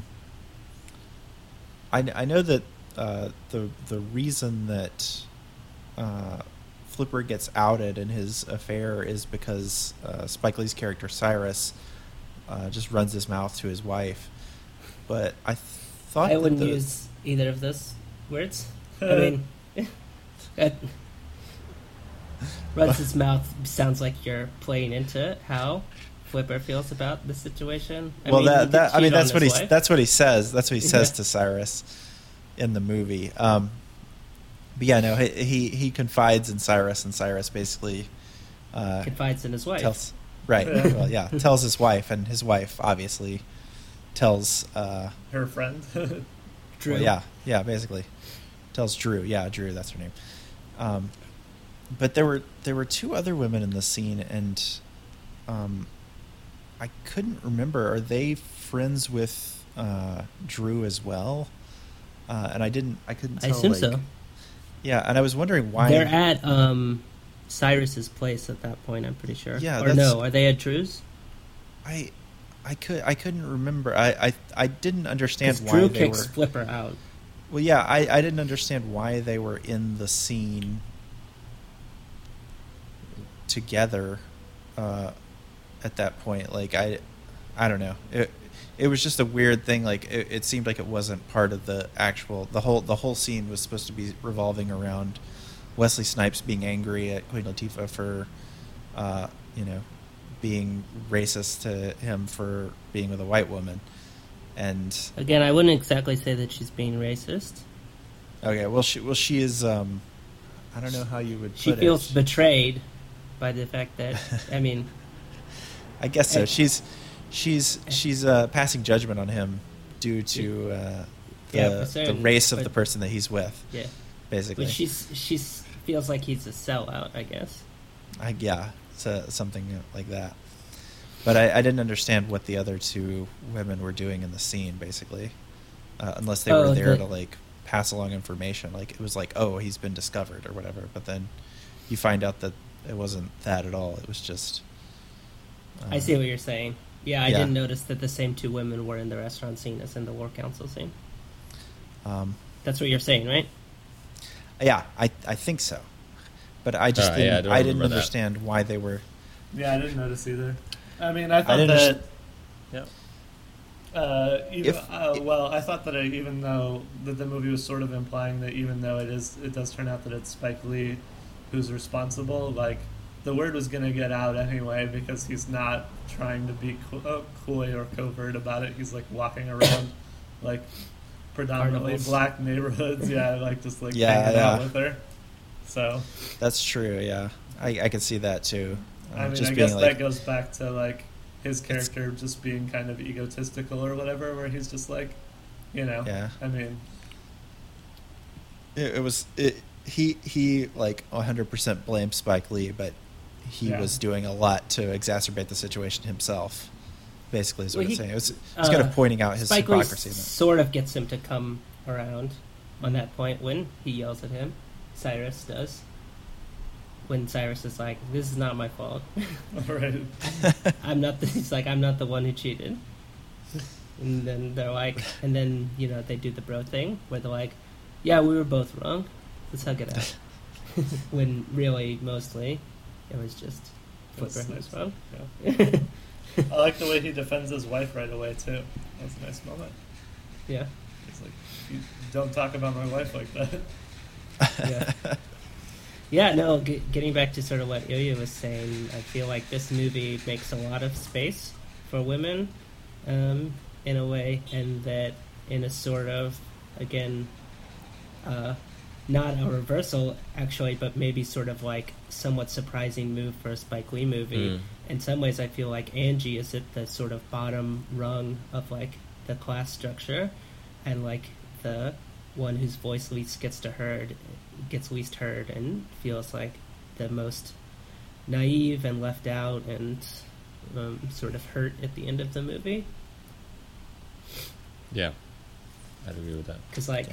I know that the reason that Flipper gets outed in his affair is because Spike Lee's character Cyrus just runs his mouth to his wife, but I thought I wouldn't use either of those words. I mean, runs his mouth sounds like you're playing into how Flipper feels about the situation. That's what he says. That's what he says to Cyrus in the movie. But yeah, no, he confides in Cyrus, and Cyrus basically confides in his wife. Tells his wife, and his wife obviously tells her friend Drew. Well, basically tells Drew. Yeah, Drew, that's her name. But there were two other women in the scene, and I couldn't remember. Are they friends with Drew as well? And I couldn't tell. I assume so. Yeah, and I was wondering why they're at Cyrus's place at that point. I'm pretty sure. Yeah, or no? Are they at Drew's? I couldn't remember. I didn't understand why Drew they kicks were. Flipper out. Well, yeah, I didn't understand why they were in the scene together at that point. Like I don't know. it was just a weird thing. Like it seemed like it wasn't part of the whole scene was supposed to be revolving around Wesley Snipes being angry at Queen Latifah for, being racist to him for being with a white woman. And again, I wouldn't exactly say that she's being racist. Okay, well, she is. I don't know how you would. She feels betrayed by the fact that I mean. I guess so. She's passing judgment on him due to the race of the person that he's with. Yeah, basically. But she's feels like he's a sellout, I guess. Something like that. But I didn't understand what the other two women were doing in the scene, basically, unless they were there to like pass along information. Like it was like, oh, he's been discovered or whatever. But then you find out that it wasn't that at all. It was just. I see what you're saying. Yeah, I didn't notice that the same two women were in the restaurant scene as in the war council scene. That's what you're saying, right? Yeah, I think so. But I just I didn't understand why they were. Yeah, I didn't notice either. I mean, I thought that. Yeah. I thought that even though the movie was sort of implying that even though it does turn out that it's Spike Lee who's responsible, like. The word was going to get out anyway because he's not trying to be coy or covert about it. He's like walking around like predominantly black neighborhoods. Yeah, like just like hanging out with her. So that's true. Yeah, I can see that too. I mean, I guess that goes back to like his character just being kind of egotistical or whatever, where he's just like, Yeah. I mean, he like 100% blamed Spike Lee, but he was doing a lot to exacerbate the situation himself. Basically, is what it's saying. It's kind of pointing out his Spike hypocrisy. Lee sort of gets him to come around on that point when he yells at him. Cyrus does. When Cyrus is like, "This is not my fault." Right. He's like, "I'm not the one who cheated." And then they're like, and then they do the bro thing where they're like, "Yeah, we were both wrong. Let's hug it out." When really, mostly, it was just Flipper who was wrong. Yeah. I like the way he defends his wife right away, too. That was a nice moment. Yeah. He's like, you don't talk about my wife like that. Yeah. Yeah, no, getting back to sort of what Ilya was saying, I feel like this movie makes a lot of space for women in a way, and that in a sort of, again, not a reversal, actually, but maybe sort of like somewhat surprising move for a Spike Lee movie. In some ways, I feel like Angie is at the sort of bottom rung of like the class structure, and like the one whose voice least gets least heard, and feels like the most naive and left out and sort of hurt at the end of the movie. Yeah, I'd agree with that. Because like,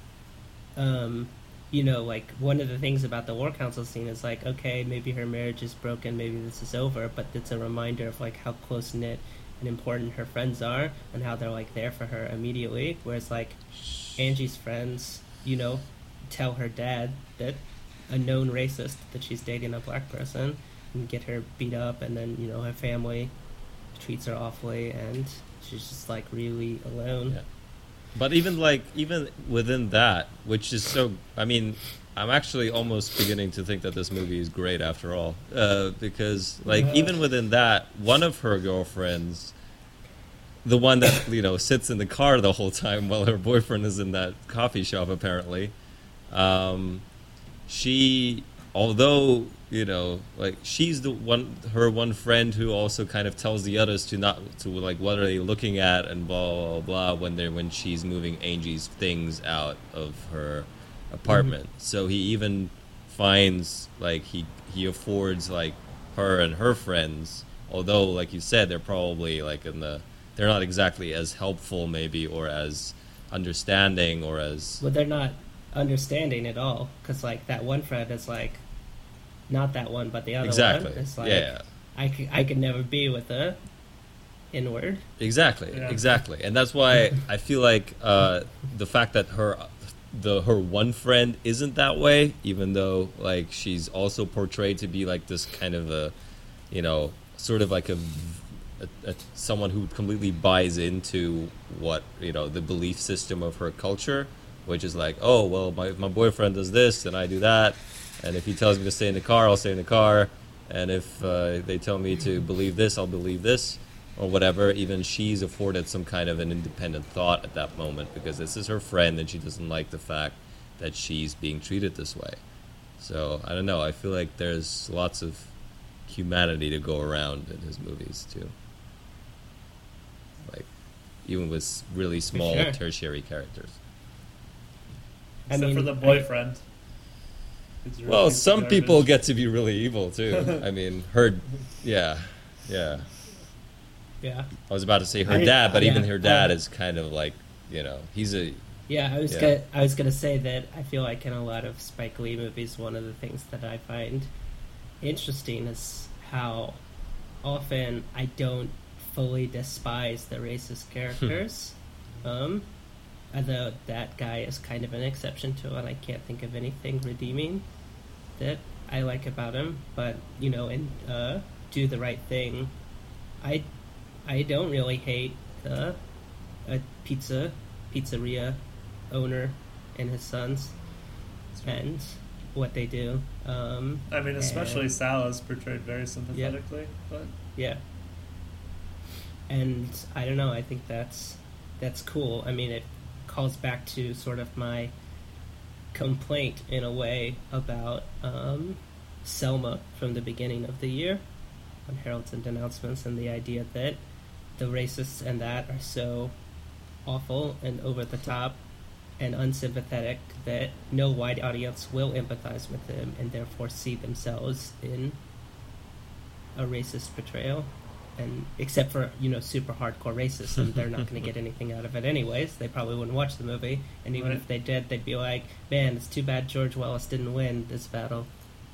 like one of the things about the war council scene is like, okay, maybe her marriage is broken, maybe this is over, but it's a reminder of like how close knit and important her friends are and how they're like there for her immediately. Whereas like Angie's friends, tell her dad that a known racist that she's dating a black person and get her beat up, and then her family treats her awfully, and she's just like really alone. Yeah. But even within that, which is so, I mean, I'm actually almost beginning to think that this movie is great after all, because even within that, one of her girlfriends, the one that sits in the car the whole time while her boyfriend is in that coffee shop, apparently, she, although she's her one friend who also kind of tells the others to what are they looking at and blah blah blah when she's moving Angie's things out of her apartment. So he even finds he affords her and her friends, although like you said, they're probably they're not exactly as helpful maybe, or as understanding, or as they're not understanding at all, because that one friend is not that one, but the other one is I could never be with a N-word. Exactly. And that's why I feel like the fact that her one friend isn't that way, even though she's also portrayed to be this kind of a sort of someone who completely buys into what, you know, the belief system of her culture, which is like, oh well, my boyfriend does this and I do that, and if he tells me to stay in the car, I'll stay in the car, and if they tell me to believe this, I'll believe this, or whatever. Even she's afforded some kind of an independent thought at that moment, because this is her friend and she doesn't like the fact that she's being treated this way. So I don't know, I feel like there's lots of humanity to go around in his movies too, like even with really small tertiary characters. Except for the boyfriend. Well, some people get to be really evil too. I mean, yeah. I was about to say her dad, but even her dad is kind of like, you know, he's a. Yeah, I was gonna say that I feel like in a lot of Spike Lee movies, one of the things that I find interesting is how often I don't fully despise the racist characters. Although that guy is kind of an exception to it, I can't think of anything redeeming that I like about him. But, you know, in Do the Right Thing, I don't really hate a pizzeria owner and his sons and what they do. I mean, especially Sal is portrayed very sympathetically. Yeah. And I don't know, I think that's cool. I mean, it calls back to sort of my complaint in a way about Selma from the beginning of the year on Heralds and Denouncements, and the idea that the racists and that are so awful and over the top and unsympathetic that no white audience will empathize with them and therefore see themselves in a racist portrayal. And except for, you know, super hardcore racists, and they're not going to get anything out of it anyways. They probably wouldn't watch the movie, and even if they did, they'd be like, man, it's too bad George Wallace didn't win this battle.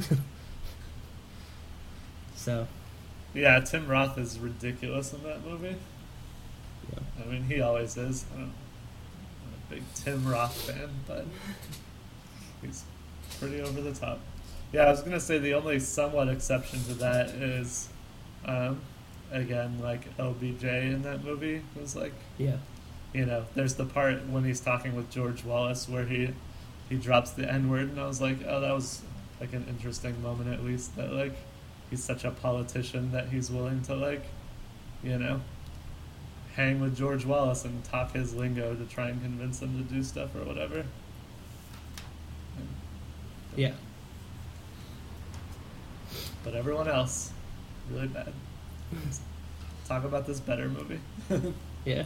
So yeah, Tim Roth is ridiculous in that movie. I mean, he always is. I'm a big Tim Roth fan, but he's pretty over the top. Yeah, I was going to say the only somewhat exception to that is, again, like LBJ in that movie was like, yeah, you know, there's the part when he's talking with George Wallace where he drops the N-word, and I was like, oh, that was like an interesting moment at least, that like he's such a politician that he's willing to, like, you know, hang with George Wallace and talk his lingo to try and convince him to do stuff or whatever. Yeah. But everyone else, really bad. Talk about this better movie. Yeah.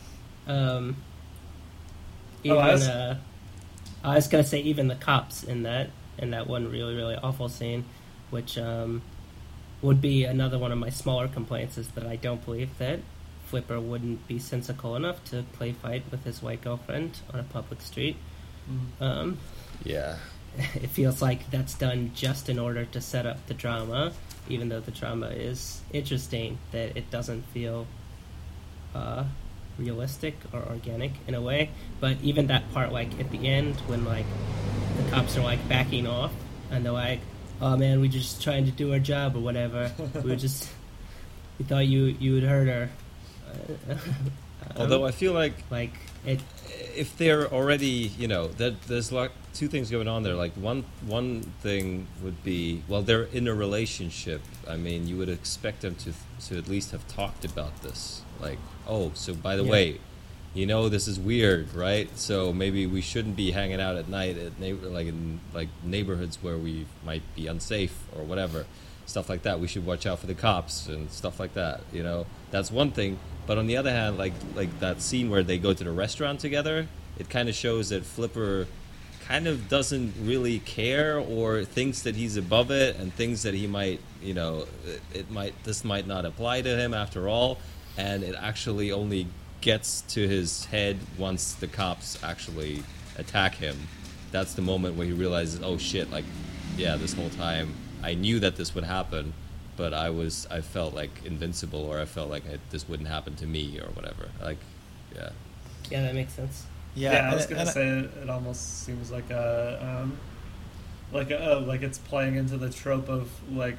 I was gonna say even the cops in that one really, really awful scene, which would be another one of my smaller complaints, is that I don't believe that Flipper wouldn't be sensical enough to play fight with his white girlfriend on a public street. Yeah. It feels like that's done just in order to set up the drama, even though the drama is interesting, that it doesn't feel realistic or organic in a way. But even that part, like at the end, when like the cops are like backing off and they're like, oh man, we're just trying to do our job or whatever. we thought you would hurt her. Although I feel like it, if they're already, you know, that there's like two things going on there. Like one thing would be, well, they're in a relationship. I mean, you would expect them to at least have talked about this. Like, oh, so by the way, you know, this is weird, right? So maybe we shouldn't be hanging out at night at in neighborhoods where we might be unsafe or whatever, stuff like that. We should watch out for the cops and stuff like that. You know, that's one thing. But on the other hand, like that scene where they go to the restaurant together, it kind of shows that Flipper kind of doesn't really care, or thinks that he's above it, and thinks that he might, you know, this might not apply to him after all, and it actually only gets to his head once the cops actually attack him. That's the moment where he realizes, oh shit, like, yeah, this whole time I knew that this would happen, but I felt like invincible, or I felt like this wouldn't happen to me or whatever. Like, yeah. Yeah, that makes sense. Yeah, I was gonna say it almost seems like like it's playing into the trope of like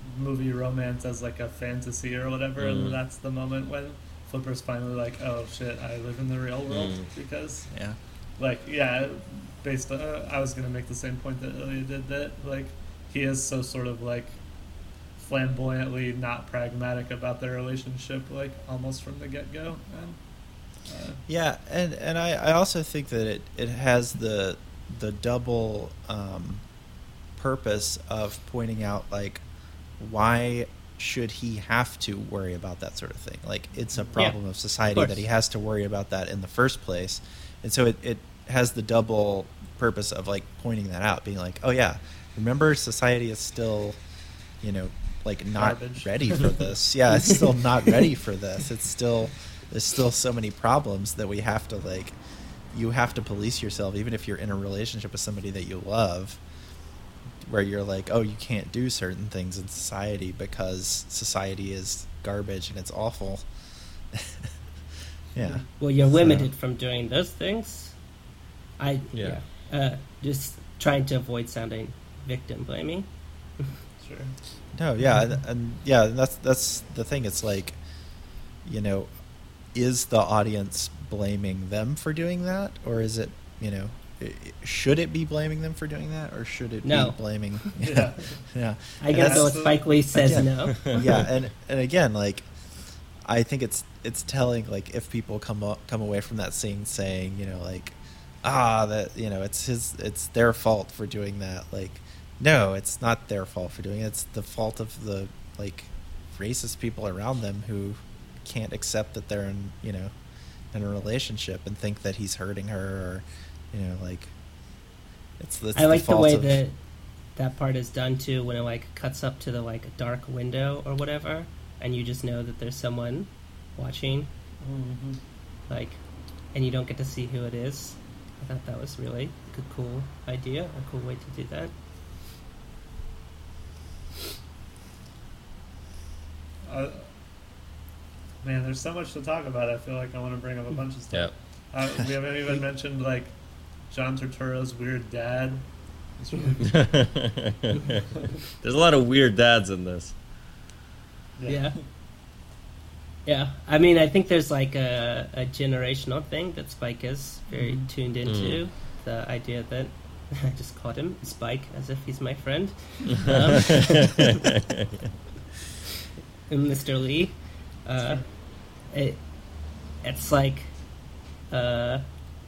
movie romance as like a fantasy or whatever, and that's the moment when Flipper's finally like, oh shit, I live in the real world, because based on, I was gonna make the same point that Ilya did, that like he is so sort of like flamboyantly not pragmatic about their relationship, like almost from the get-go. And and I also think that it has the double purpose of pointing out, like, why should he have to worry about that sort of thing? Like, it's a problem of society that he has to worry about that in the first place. And so it has the double purpose of, like, pointing that out, being like, oh yeah, remember, society is still, you know, like, not ready for this. Yeah, it's still not ready for this. There's still so many problems that we have to, like, you have to police yourself, even if you're in a relationship with somebody that you love, where you're like, oh, you can't do certain things in society because society is garbage and it's awful. Yeah. Well, you're limited from doing those things. Just trying to avoid sounding victim blaming. Sure. No, yeah, and that's the thing. It's like, you know, is the audience blaming them for doing that, or is it, you know, should it be blaming them for doing that, or should it be blaming? Yeah. I guess what Spike Lee says no. Yeah, and again, like, I think it's telling, like, if people come away from that scene saying, you know, like, that, you know, it's their fault for doing that. Like, no, it's not their fault for doing it. It's the fault of the, like, racist people around them who can't accept that they're in, you know, in a relationship and think that he's hurting her, or, you know, like, it's I like the way that part is done too, when it, like, cuts up to the, like, a dark window or whatever, and you just know that there's someone watching, like, and you don't get to see who it is. I thought that was really a cool idea, a cool way to do that. Man, there's so much to talk about. I feel like I want to bring up a bunch of stuff. We haven't even mentioned, like, John Turturro's weird dad. There's a lot of weird dads in this. Yeah. I mean, I think there's, like, a generational thing that Spike is very tuned into. The idea that I just called him Spike as if he's my friend. And Mr. Lee. It's like, I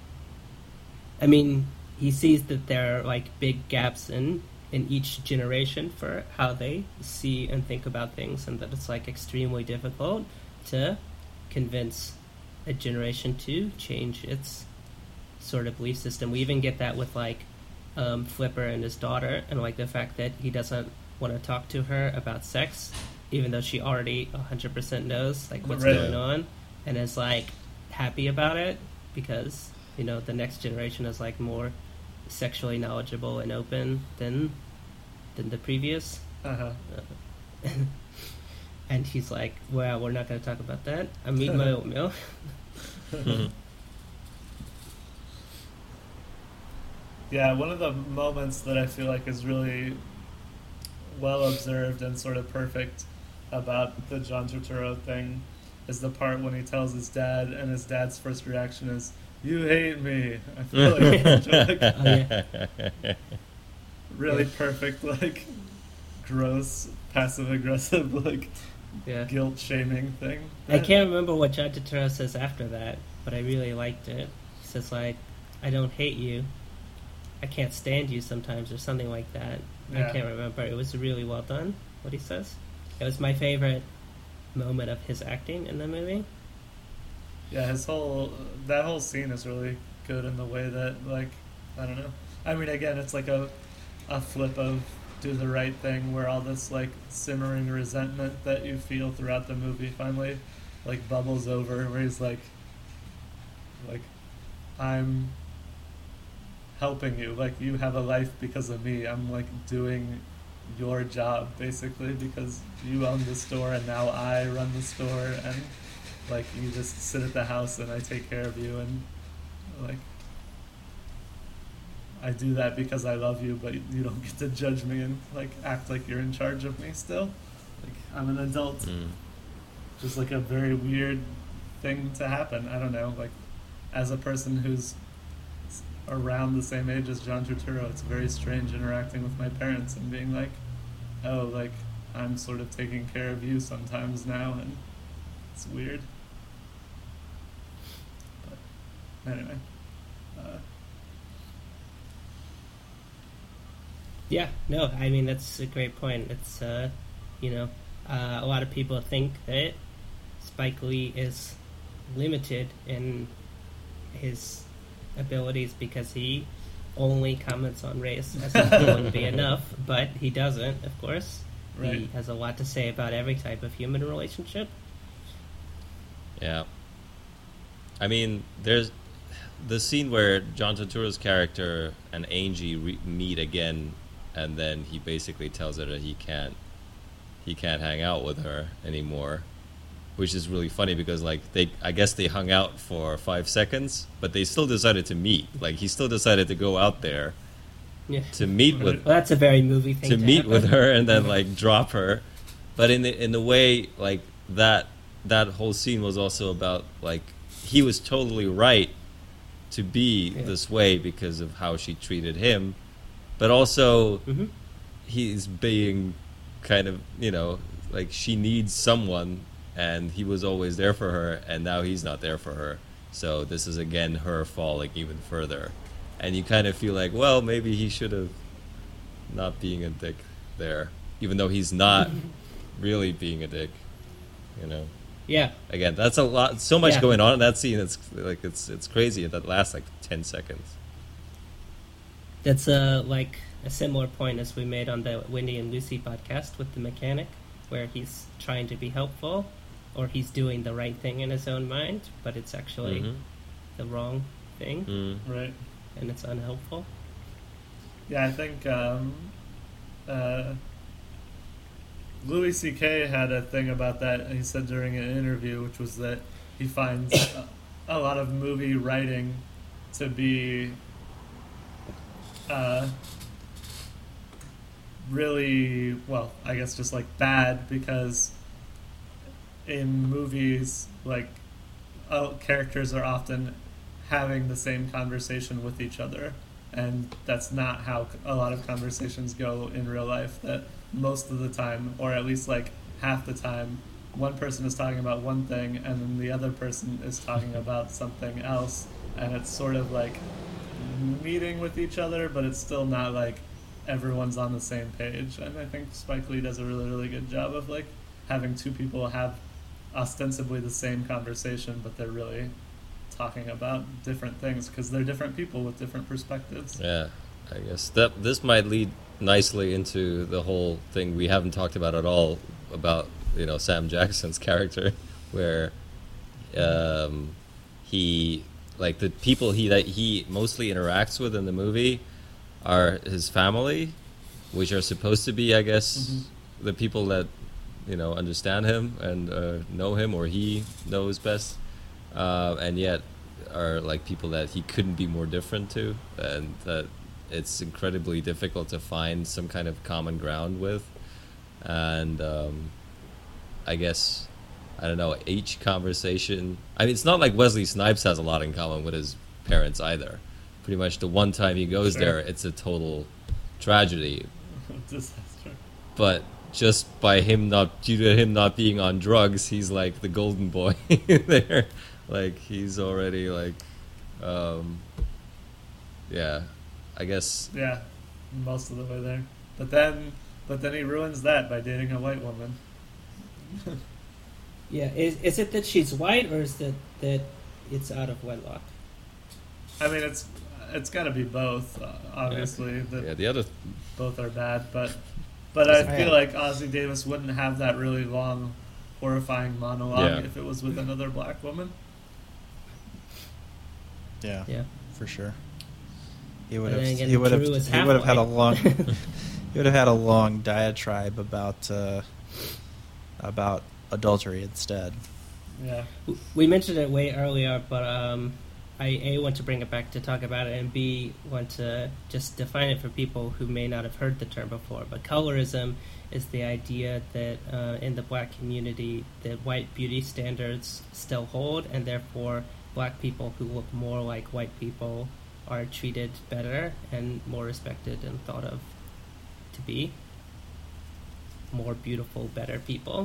mean, he sees that there are, like, big gaps in each generation for how they see and think about things, and that it's, like, extremely difficult to convince a generation to change its sort of belief system. We even get that with, like, Flipper and his daughter, and, like, the fact that he doesn't want to talk to her about sex, even though she already 100% knows, like, what's going on, and is, like, happy about it because, you know, the next generation is, like, more sexually knowledgeable and open than the previous. And he's like, well, we're not going to talk about that. I'm eating my oatmeal. Yeah, one of the moments that I feel like is really well observed and sort of perfect about the John Turturro thing is the part when he tells his dad, and his dad's first reaction is, "You hate me." I feel like really perfect, like, gross, passive-aggressive, like, guilt-shaming thing. I can't remember what John Turturro says after that, but I really liked it. He says, like, I don't hate you, I can't stand you sometimes, or something like that. I can't remember. It was really well done, what he says. It was my favorite moment of his acting in the movie. Yeah, that whole scene is really good in the way that, like, I don't know. I mean, again, it's like a flip of do the right thing, where all this, like, simmering resentment that you feel throughout the movie finally, like, bubbles over, where he's like, I'm helping you, like, you have a life because of me. I'm, like, doing your job, basically, because you own the store and now I run the store, and, like, you just sit at the house and I take care of you, and, like, I do that because I love you, but you don't get to judge me and, like, act like you're in charge of me still. I'm an adult. Just like a very weird thing to happen. I don't know, like as a person who's around the same age as John Turturro, it's very strange interacting with my parents and being like, oh, like I'm sort of taking care of you sometimes now, and it's weird. But anyway. Yeah, no, I mean, that's a great point. It's, a lot of people think that Spike Lee is limited in his abilities because he only comments on race, as if it wouldn't be enough, but he doesn't, of course. Right. He has a lot to say about every type of human relationship. Yeah. I mean, there's the scene where John Turturro's character and Angie meet again, and then he basically tells her that he can't hang out with her anymore, which is really funny because like I guess they hung out for 5 seconds, but they still decided to meet. Like he still decided to go out there to meet with. Well, that's a very movie thing to meet happen. with her and then like drop her, but in the way like that whole scene was also about like he was totally right to be this way because of how she treated him. But also, he's being kind of, like she needs someone, and he was always there for her, and now he's not there for her. So this is, again, her falling even further. And you kind of feel like, well, maybe he should have not being a dick there, even though he's not really being a dick, Yeah. Again, that's a lot, so much going on in that scene. It's like it's crazy. That lasts like 10 seconds. That's like a similar point as we made on the Wendy and Lucy podcast with the mechanic, where he's trying to be helpful, or he's doing the right thing in his own mind, but it's actually the wrong thing. Right. And it's unhelpful. Yeah, I think Louis C.K. had a thing about that, he said during an interview, which was that he finds a lot of movie writing to be really, well, I guess just like bad, because in movies, like, characters are often having the same conversation with each other, and that's not how a lot of conversations go in real life. That most of the time, or at least like half the time, one person is talking about one thing and then the other person is talking about something else, and it's sort of like meeting with each other, but it's still not like everyone's on the same page. And I think Spike Lee does a really, really good job of like having two people have ostensibly the same conversation, but they're really talking about different things because they're different people with different perspectives. Yeah, I guess this might lead nicely into the whole thing we haven't talked about at all about Sam Jackson's character, where he, like, the people that he mostly interacts with in the movie are his family, which are supposed to be, I guess, the people that understand him and know him, or he knows best, and yet are like people that he couldn't be more different to, and that it's incredibly difficult to find some kind of common ground with. And I guess, I don't know, each conversation, I mean, it's not like Wesley Snipes has a lot in common with his parents either. Pretty much the one time he goes there, it's a total tragedy. Disaster. But just by due to him not being on drugs, he's like the golden boy there. Like, he's already like, yeah, I guess. Yeah, most of the way there. But then he ruins that by dating a white woman. Yeah, is it that she's white, or is it that it's out of wedlock? I mean, it's got to be both, obviously. The other both are bad, but I feel like Ossie Davis wouldn't have that really long, horrifying monologue if it was with another black woman. Yeah, for sure. He would have had a long he would have had a long diatribe about adultery instead. Yeah, we mentioned it way earlier, but I want to bring it back to talk about it, and B, want to just define it for people who may not have heard the term before. But colorism is the idea that in the black community that white beauty standards still hold, and therefore black people who look more like white people are treated better and more respected and thought of to be more beautiful, better people.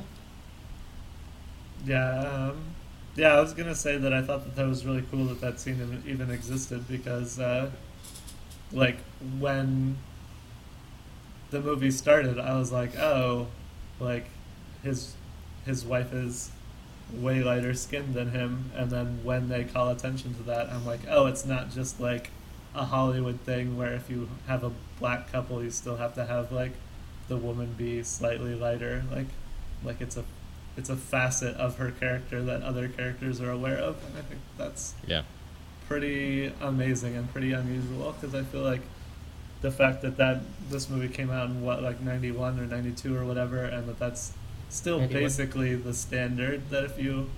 Yeah, I was gonna say that I thought that was really cool that scene even existed, because like when the movie started, I was like, oh, like his wife is way lighter skinned than him, and then when they call attention to that, I'm like, oh, it's not just like a Hollywood thing where if you have a black couple, you still have to have like the woman be slightly lighter, like it's a facet of her character that other characters are aware of, and I think that's pretty amazing and pretty unusual, because I feel like the fact that this movie came out in like 91 or 92 or whatever, and that's still 91. Basically the standard, that if you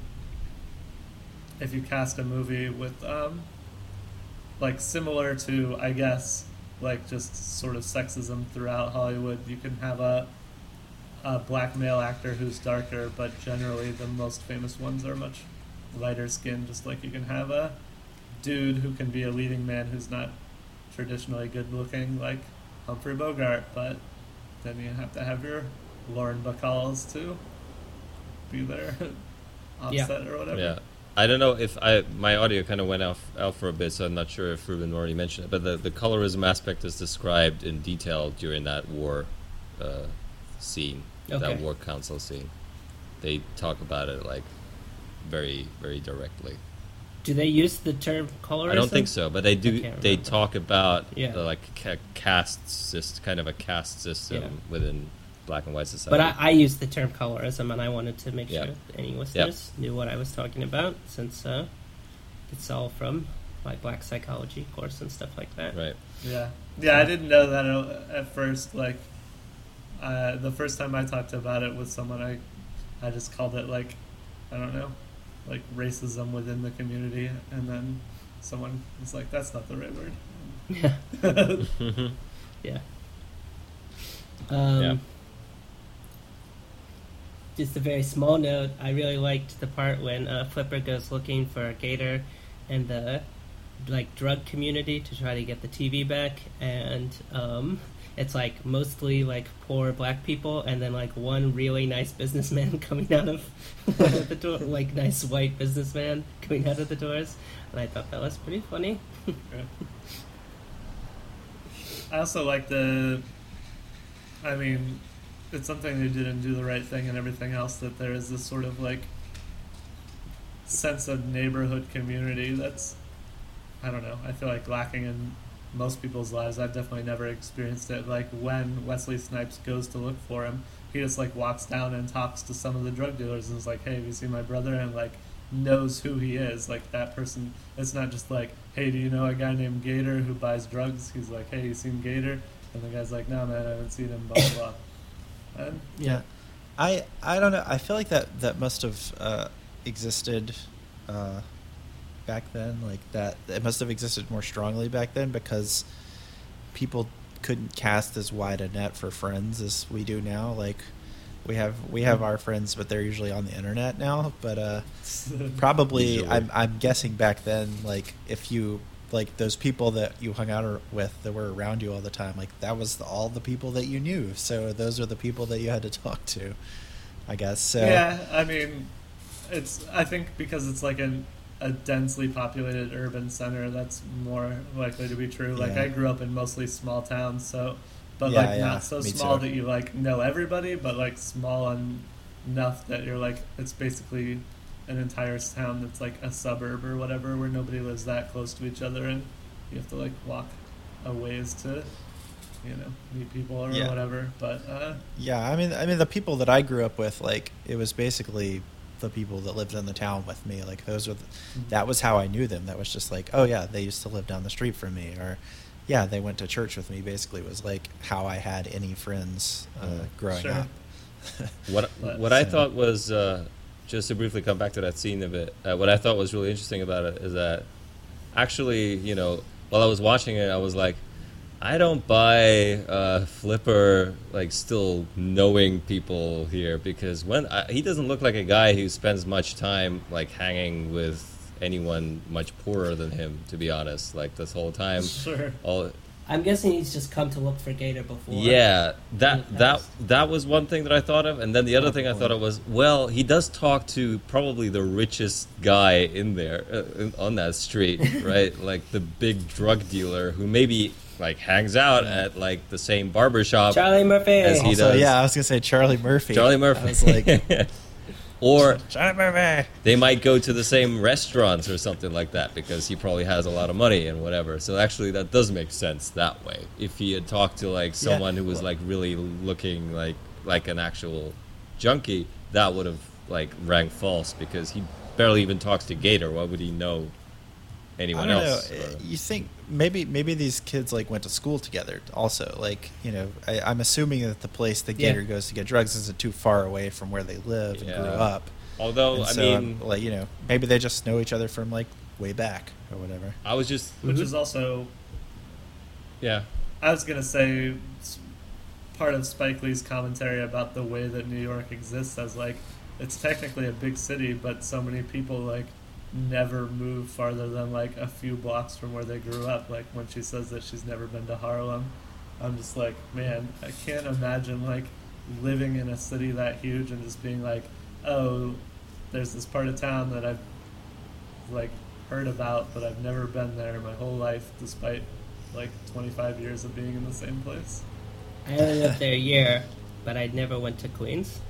cast a movie with like similar to, I guess, like just sort of sexism throughout Hollywood, you can have a black male actor who's darker, but generally the most famous ones are much lighter skinned, just like you can have a dude who can be a leading man who's not traditionally good looking, like Humphrey Bogart, but then you have to have your Lauren Bacalls to be there on set or whatever. Yeah. I don't know if my audio kind of went out for a bit, so I'm not sure if Ruben already mentioned it, but the colorism aspect is described in detail during that war scene, that war council scene. They talk about it like very, very directly. Do they use the term colorism? I don't think so, but they do. They talk about the, like caste system, kind of a caste system within black and white society. But I use the term colorism, and I wanted to make sure any listeners knew what I was talking about, since it's all from my black psychology course and stuff like that. Right. Yeah. I didn't know that at first. Like, the first time I talked about it with someone, I just called it, like, I don't know, like racism within the community, and then someone was like, that's not the right word. Just a very small note, I really liked the part when Flipper goes looking for a gator in the like drug community to try to get the TV back, and it's like mostly like poor black people, and then like one really nice businessman coming out of the door, like nice white businessman coming out of the doors, and I thought that was pretty funny. I also like it's something they didn't do the right thing and everything else, that there is this sort of like sense of neighborhood community that's, I don't know, I feel like lacking in most people's lives. I've definitely never experienced it. Like when Wesley Snipes goes to look for him, he just like walks down and talks to some of the drug dealers and is like, hey, have you seen my brother? And like knows who he is. Like that person, it's not just like, hey, do you know a guy named Gator who buys drugs? He's like, hey, you seen Gator? And the guy's like, no man, I haven't seen him, blah blah blah. And, I don't know, I feel like that must have existed back then, like that it must have existed more strongly back then, because people couldn't cast as wide a net for friends as we do now. Like we have our friends, but they're usually on the internet now, but probably I'm guessing back then, like if you like those people that you hung out with that were around you all the time, like that was all the people that you knew, so those are the people that you had to talk to, I guess. So yeah, I mean, I think because it's like a densely populated urban center, that's more likely to be true. Like I grew up in mostly small towns, so not so small that you like know everybody, but like small enough that you're like, it's basically an entire town that's like a suburb or whatever, where nobody lives that close to each other, and you have to like walk a ways to, you know, meet people or whatever. But I mean the people that I grew up with, like it was basically the people that lived in the town with me. Like those were that was how I knew them. That was just like, oh yeah, they used to live down the street from me, or yeah, they went to church with me. Basically was like how I had any friends growing up. What I thought was just to briefly come back to that scene a bit, what I thought was really interesting about it is that actually, you know, while I was watching it, I was like, I don't buy Flipper like still knowing people here, because he doesn't look like a guy who spends much time like hanging with anyone much poorer than him, to be honest. Like this whole time. Sure. I'm guessing he's just come to look for Gator before. Yeah, that was one thing that I thought of, and then the other thing I thought of was, well, he does talk to probably the richest guy in there on that street, right? Like the big drug dealer who maybe like hangs out at like the same barbershop Charlie Murphy as he does. Yeah, I was gonna say Charlie Murphy. Charlie Murphy. I was like, or Charlie Murphy. They might go to the same restaurants or something like that because he probably has a lot of money and whatever. So actually, that does make sense that way. If he had talked to like someone who was like really looking like an actual junkie, that would have like rang false, because he barely even talks to Gator. Why would he know anyone else? You think maybe these kids like went to school together also, like, you know, I'm assuming that the place that Gator goes to get drugs isn't too far away from where they live and grew up. Although I mean, like, you know, maybe they just know each other from like way back or whatever. I was just which is also I was gonna say part of Spike Lee's commentary about the way that New York exists as like it's technically a big city, but so many people like never move farther than like a few blocks from where they grew up. Like when she says that she's never been to Harlem, I'm just like, man, I can't imagine like living in a city that huge and just being like, oh, there's this part of town that I've like heard about, but I've never been there my whole life, despite like 25 years of being in the same place. I only lived there a year, but I never went to Queens.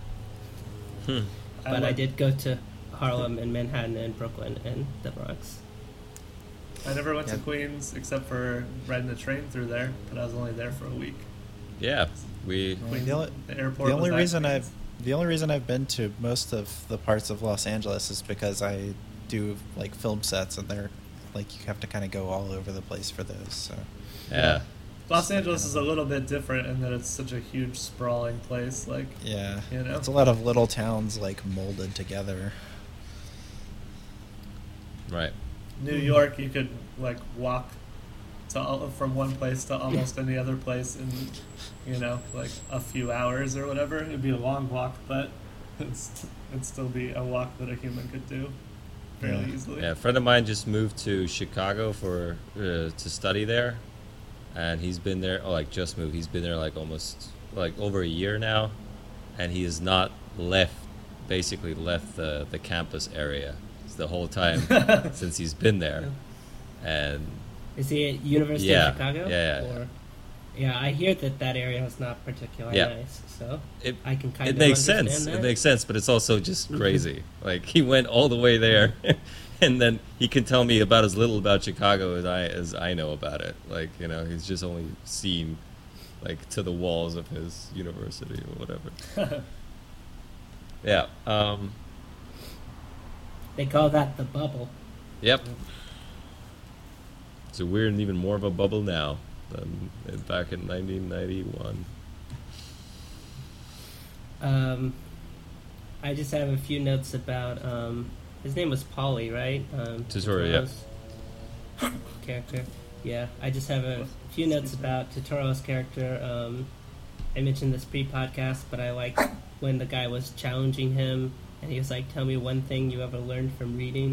But I did go to Harlem and Manhattan and Brooklyn and the Bronx. I never went to Queens except for riding the train through there, but I was only there for a week. Yeah, the only reason I've been to most of the parts of Los Angeles is because I do like film sets, and they're like you have to kind of go all over the place for those. So yeah. Los Angeles is a little bit different in that it's such a huge sprawling place. Like you know, it's a lot of little towns like molded together. Right. New York, you could like walk from one place to almost any other place in, you know, like a few hours or whatever. It'd be a long walk, but it'd still be a walk that a human could do fairly easily. Yeah, a friend of mine just moved to Chicago for to study there, and he's been there. Oh, like just moved. He's been there like almost like over a year now, and he has not basically left the campus area the whole time since he's been there. And is he at University of Chicago? Yeah, I hear that area is not particularly nice, so I can kind of makes understand sense. that. It makes sense, but it's also just crazy. Like he went all the way there, and then he can tell me about as little about Chicago as I know about it. Like, you know, he's just only seen like to the walls of his university or whatever. Yeah. They call that the bubble. Yep. So we're in even more of a bubble now than back in 1991. I just have a few notes about his name was Paulie, right? Turturro, character. Yeah, I just have a few notes about Turturro's character. I mentioned this pre-podcast, but I liked when the guy was challenging him, and he was like, "Tell me one thing you ever learned from reading."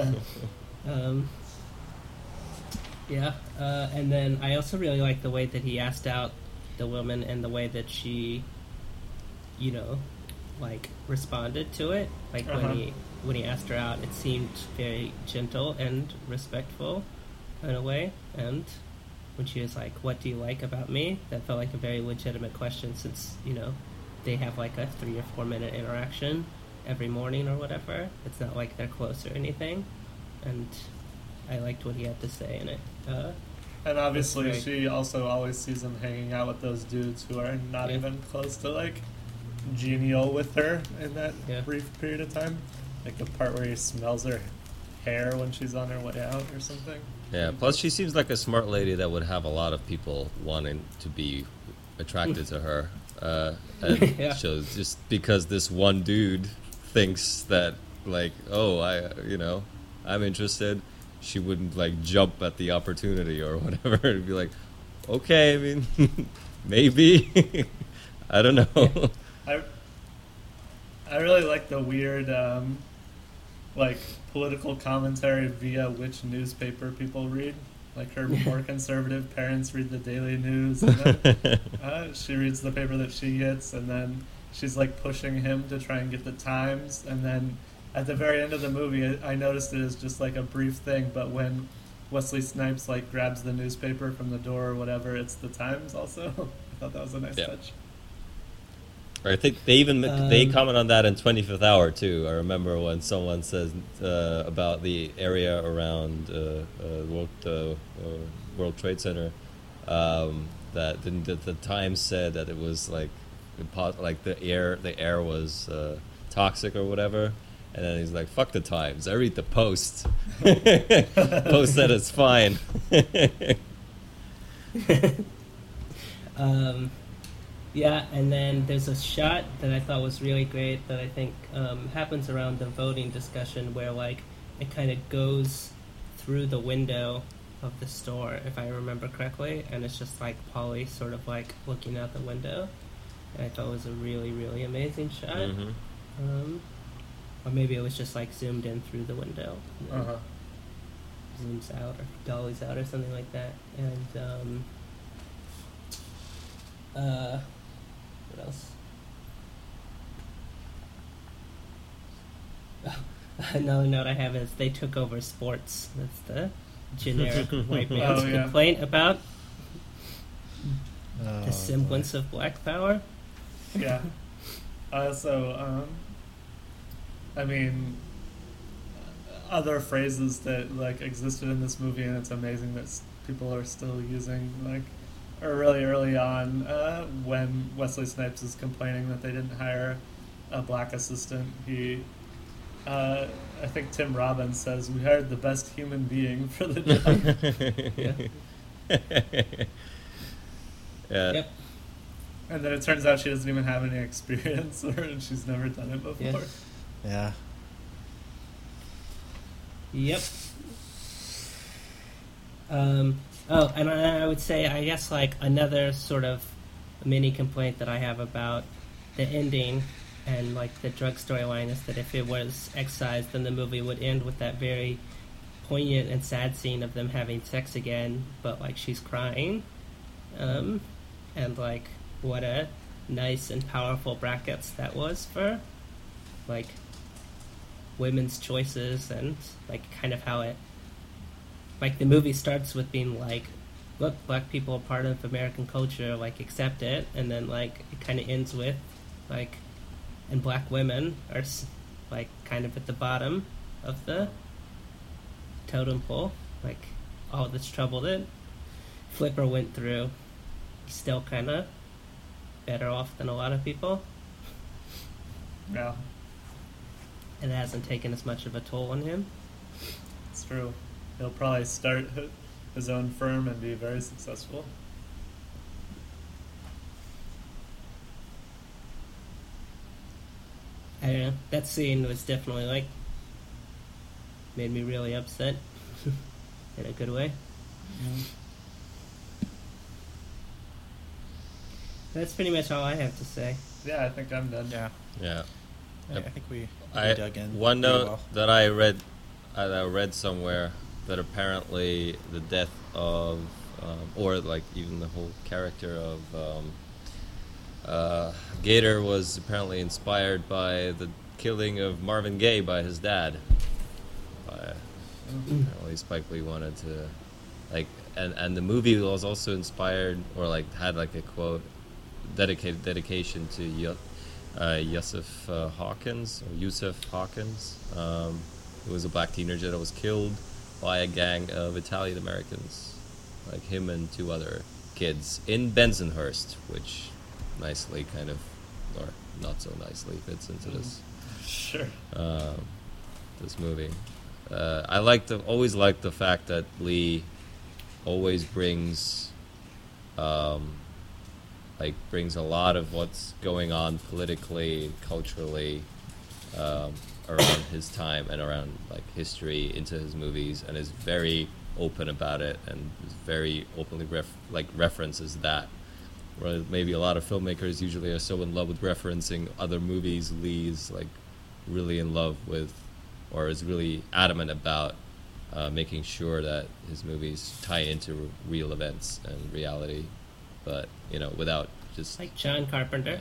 And then I also really liked the way that he asked out the woman and the way that she, you know, like responded to it. Like when he asked her out, it seemed very gentle and respectful in a way. And when she was like, "What do you like about me?" that felt like a very legitimate question, since, you know, they have like a 3 or 4 minute interaction every morning or whatever. It's not like they're close or anything. And I liked what he had to say in it. And obviously she also always sees him hanging out with those dudes who are not even close to like genial with her in that brief period of time. Like the part where he smells her hair when she's on her way out or something. Yeah, plus she seems like a smart lady that would have a lot of people wanting to be attracted to her. And so just because this one dude thinks that, like, oh, I'm interested, she wouldn't like jump at the opportunity or whatever. It'd be like, okay, I mean, maybe. I don't know. I really like the weird, like, political commentary via which newspaper people read. Like, her more conservative parents read the Daily News, and then she reads the paper that she gets, and then she's, like, pushing him to try and get the Times, and then at the very end of the movie, I noticed it as just, like, a brief thing, but when Wesley Snipes, like, grabs the newspaper from the door or whatever, it's the Times also. I thought that was a nice touch. I think they even they comment on that in 25th Hour too. I remember when someone says about the area around World Trade Center that the Times said that it was like the air was toxic or whatever, and then he's like, "Fuck the Times, I read the Post." Post said it's fine. Yeah, and then there's a shot that I thought was really great that I think happens around the voting discussion where, like, it kind of goes through the window of the store, if I remember correctly, and it's just, like, Polly sort of, like, looking out the window. And I thought it was a really, really amazing shot. Mm-hmm. Or maybe it was just, like, zoomed in through the window. Zooms out or dollies out or something like that. And, what else? Another note I have is they took over sports. That's the generic white man's complaint about the semblance of black power. Yeah. So, I mean, other phrases that, like, existed in this movie, and it's amazing that people are still using, like, or really early on, when Wesley Snipes is complaining that they didn't hire a black assistant, I think Tim Robbins says, "We hired the best human being for the job." Yeah. Yep. And then it turns out she doesn't even have any experience, or she's never done it before. Yeah. Yep. Oh, and I would say, I guess, like, another sort of mini complaint that I have about the ending and, like, the drug storyline is that if it was excised, then the movie would end with that very poignant and sad scene of them having sex again, but, like, she's crying. And, like, what a nice and powerful brackets that was for, like, women's choices and, like, kind of how it, like, the movie starts with being like, look, black people are part of American culture, like, accept it, and then, like, it kind of ends with, like, and black women are, like, kind of at the bottom of the totem pole, like, all this trouble that Flipper went through, he's still kind of better off than a lot of people. Yeah. It hasn't taken as much of a toll on him. It's true. He'll probably start his own firm and be very successful. I don't know. That scene was definitely, like, made me really upset in a good way. Mm-hmm. That's pretty much all I have to say. Yeah, I think I'm done. Yeah. I think we dug in. One note that I read somewhere that apparently the death of, or like even the whole character of Gator was apparently inspired by the killing of Marvin Gaye by his dad. Apparently Spike Lee wanted to, like, and the movie was also inspired, or like had like a quote dedication to Yusuf Hawkins, who was a black teenager that was killed by a gang of Italian Americans, like him and two other kids in Bensonhurst, which nicely kind of, or not so nicely, fits into this. Sure. This movie. I always liked the fact that Lee always brings brings a lot of what's going on politically, culturally, around his time and around, like, history into his movies, and is very open about it and is very openly references that. Where maybe a lot of filmmakers usually are so in love with referencing other movies, Lee's like really in love with, or is really adamant about making sure that his movies tie into real events and reality, but without just like John Carpenter.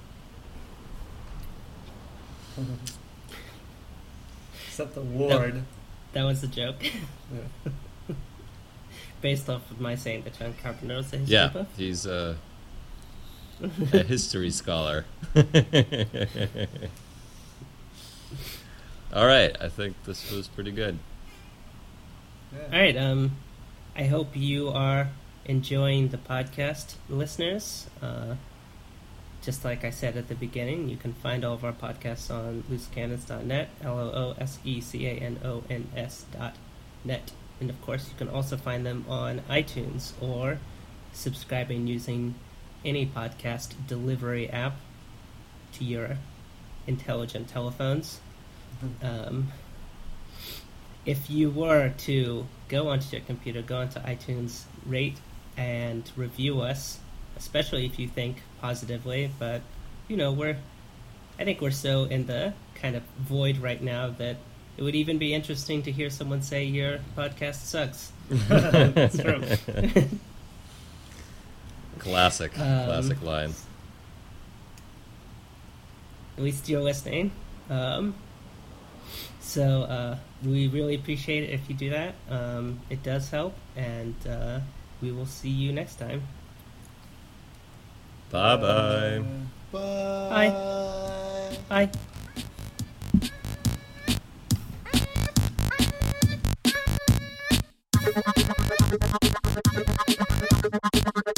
Yeah. Except the Ward. That was a joke. Yeah. Based off of my saying that John Carpenter was a history yeah, buff. he's a history scholar. All right, I think this was pretty good. Yeah. All right, I hope you are enjoying the podcast, listeners. Just like I said at the beginning, you can find all of our podcasts on loosecannons.net, LOOSECANONS.net. And of course, you can also find them on iTunes or subscribing using any podcast delivery app to your intelligent telephones. If you were to go onto your computer, go onto iTunes, rate and review us, especially if you think positively, but I think we're so in the kind of void right now that it would even be interesting to hear someone say your podcast sucks. That's true. Classic line. At least you're listening. So we really appreciate it if you do that. It does help, and we will see you next time. Bye-bye. Bye. Bye. Bye.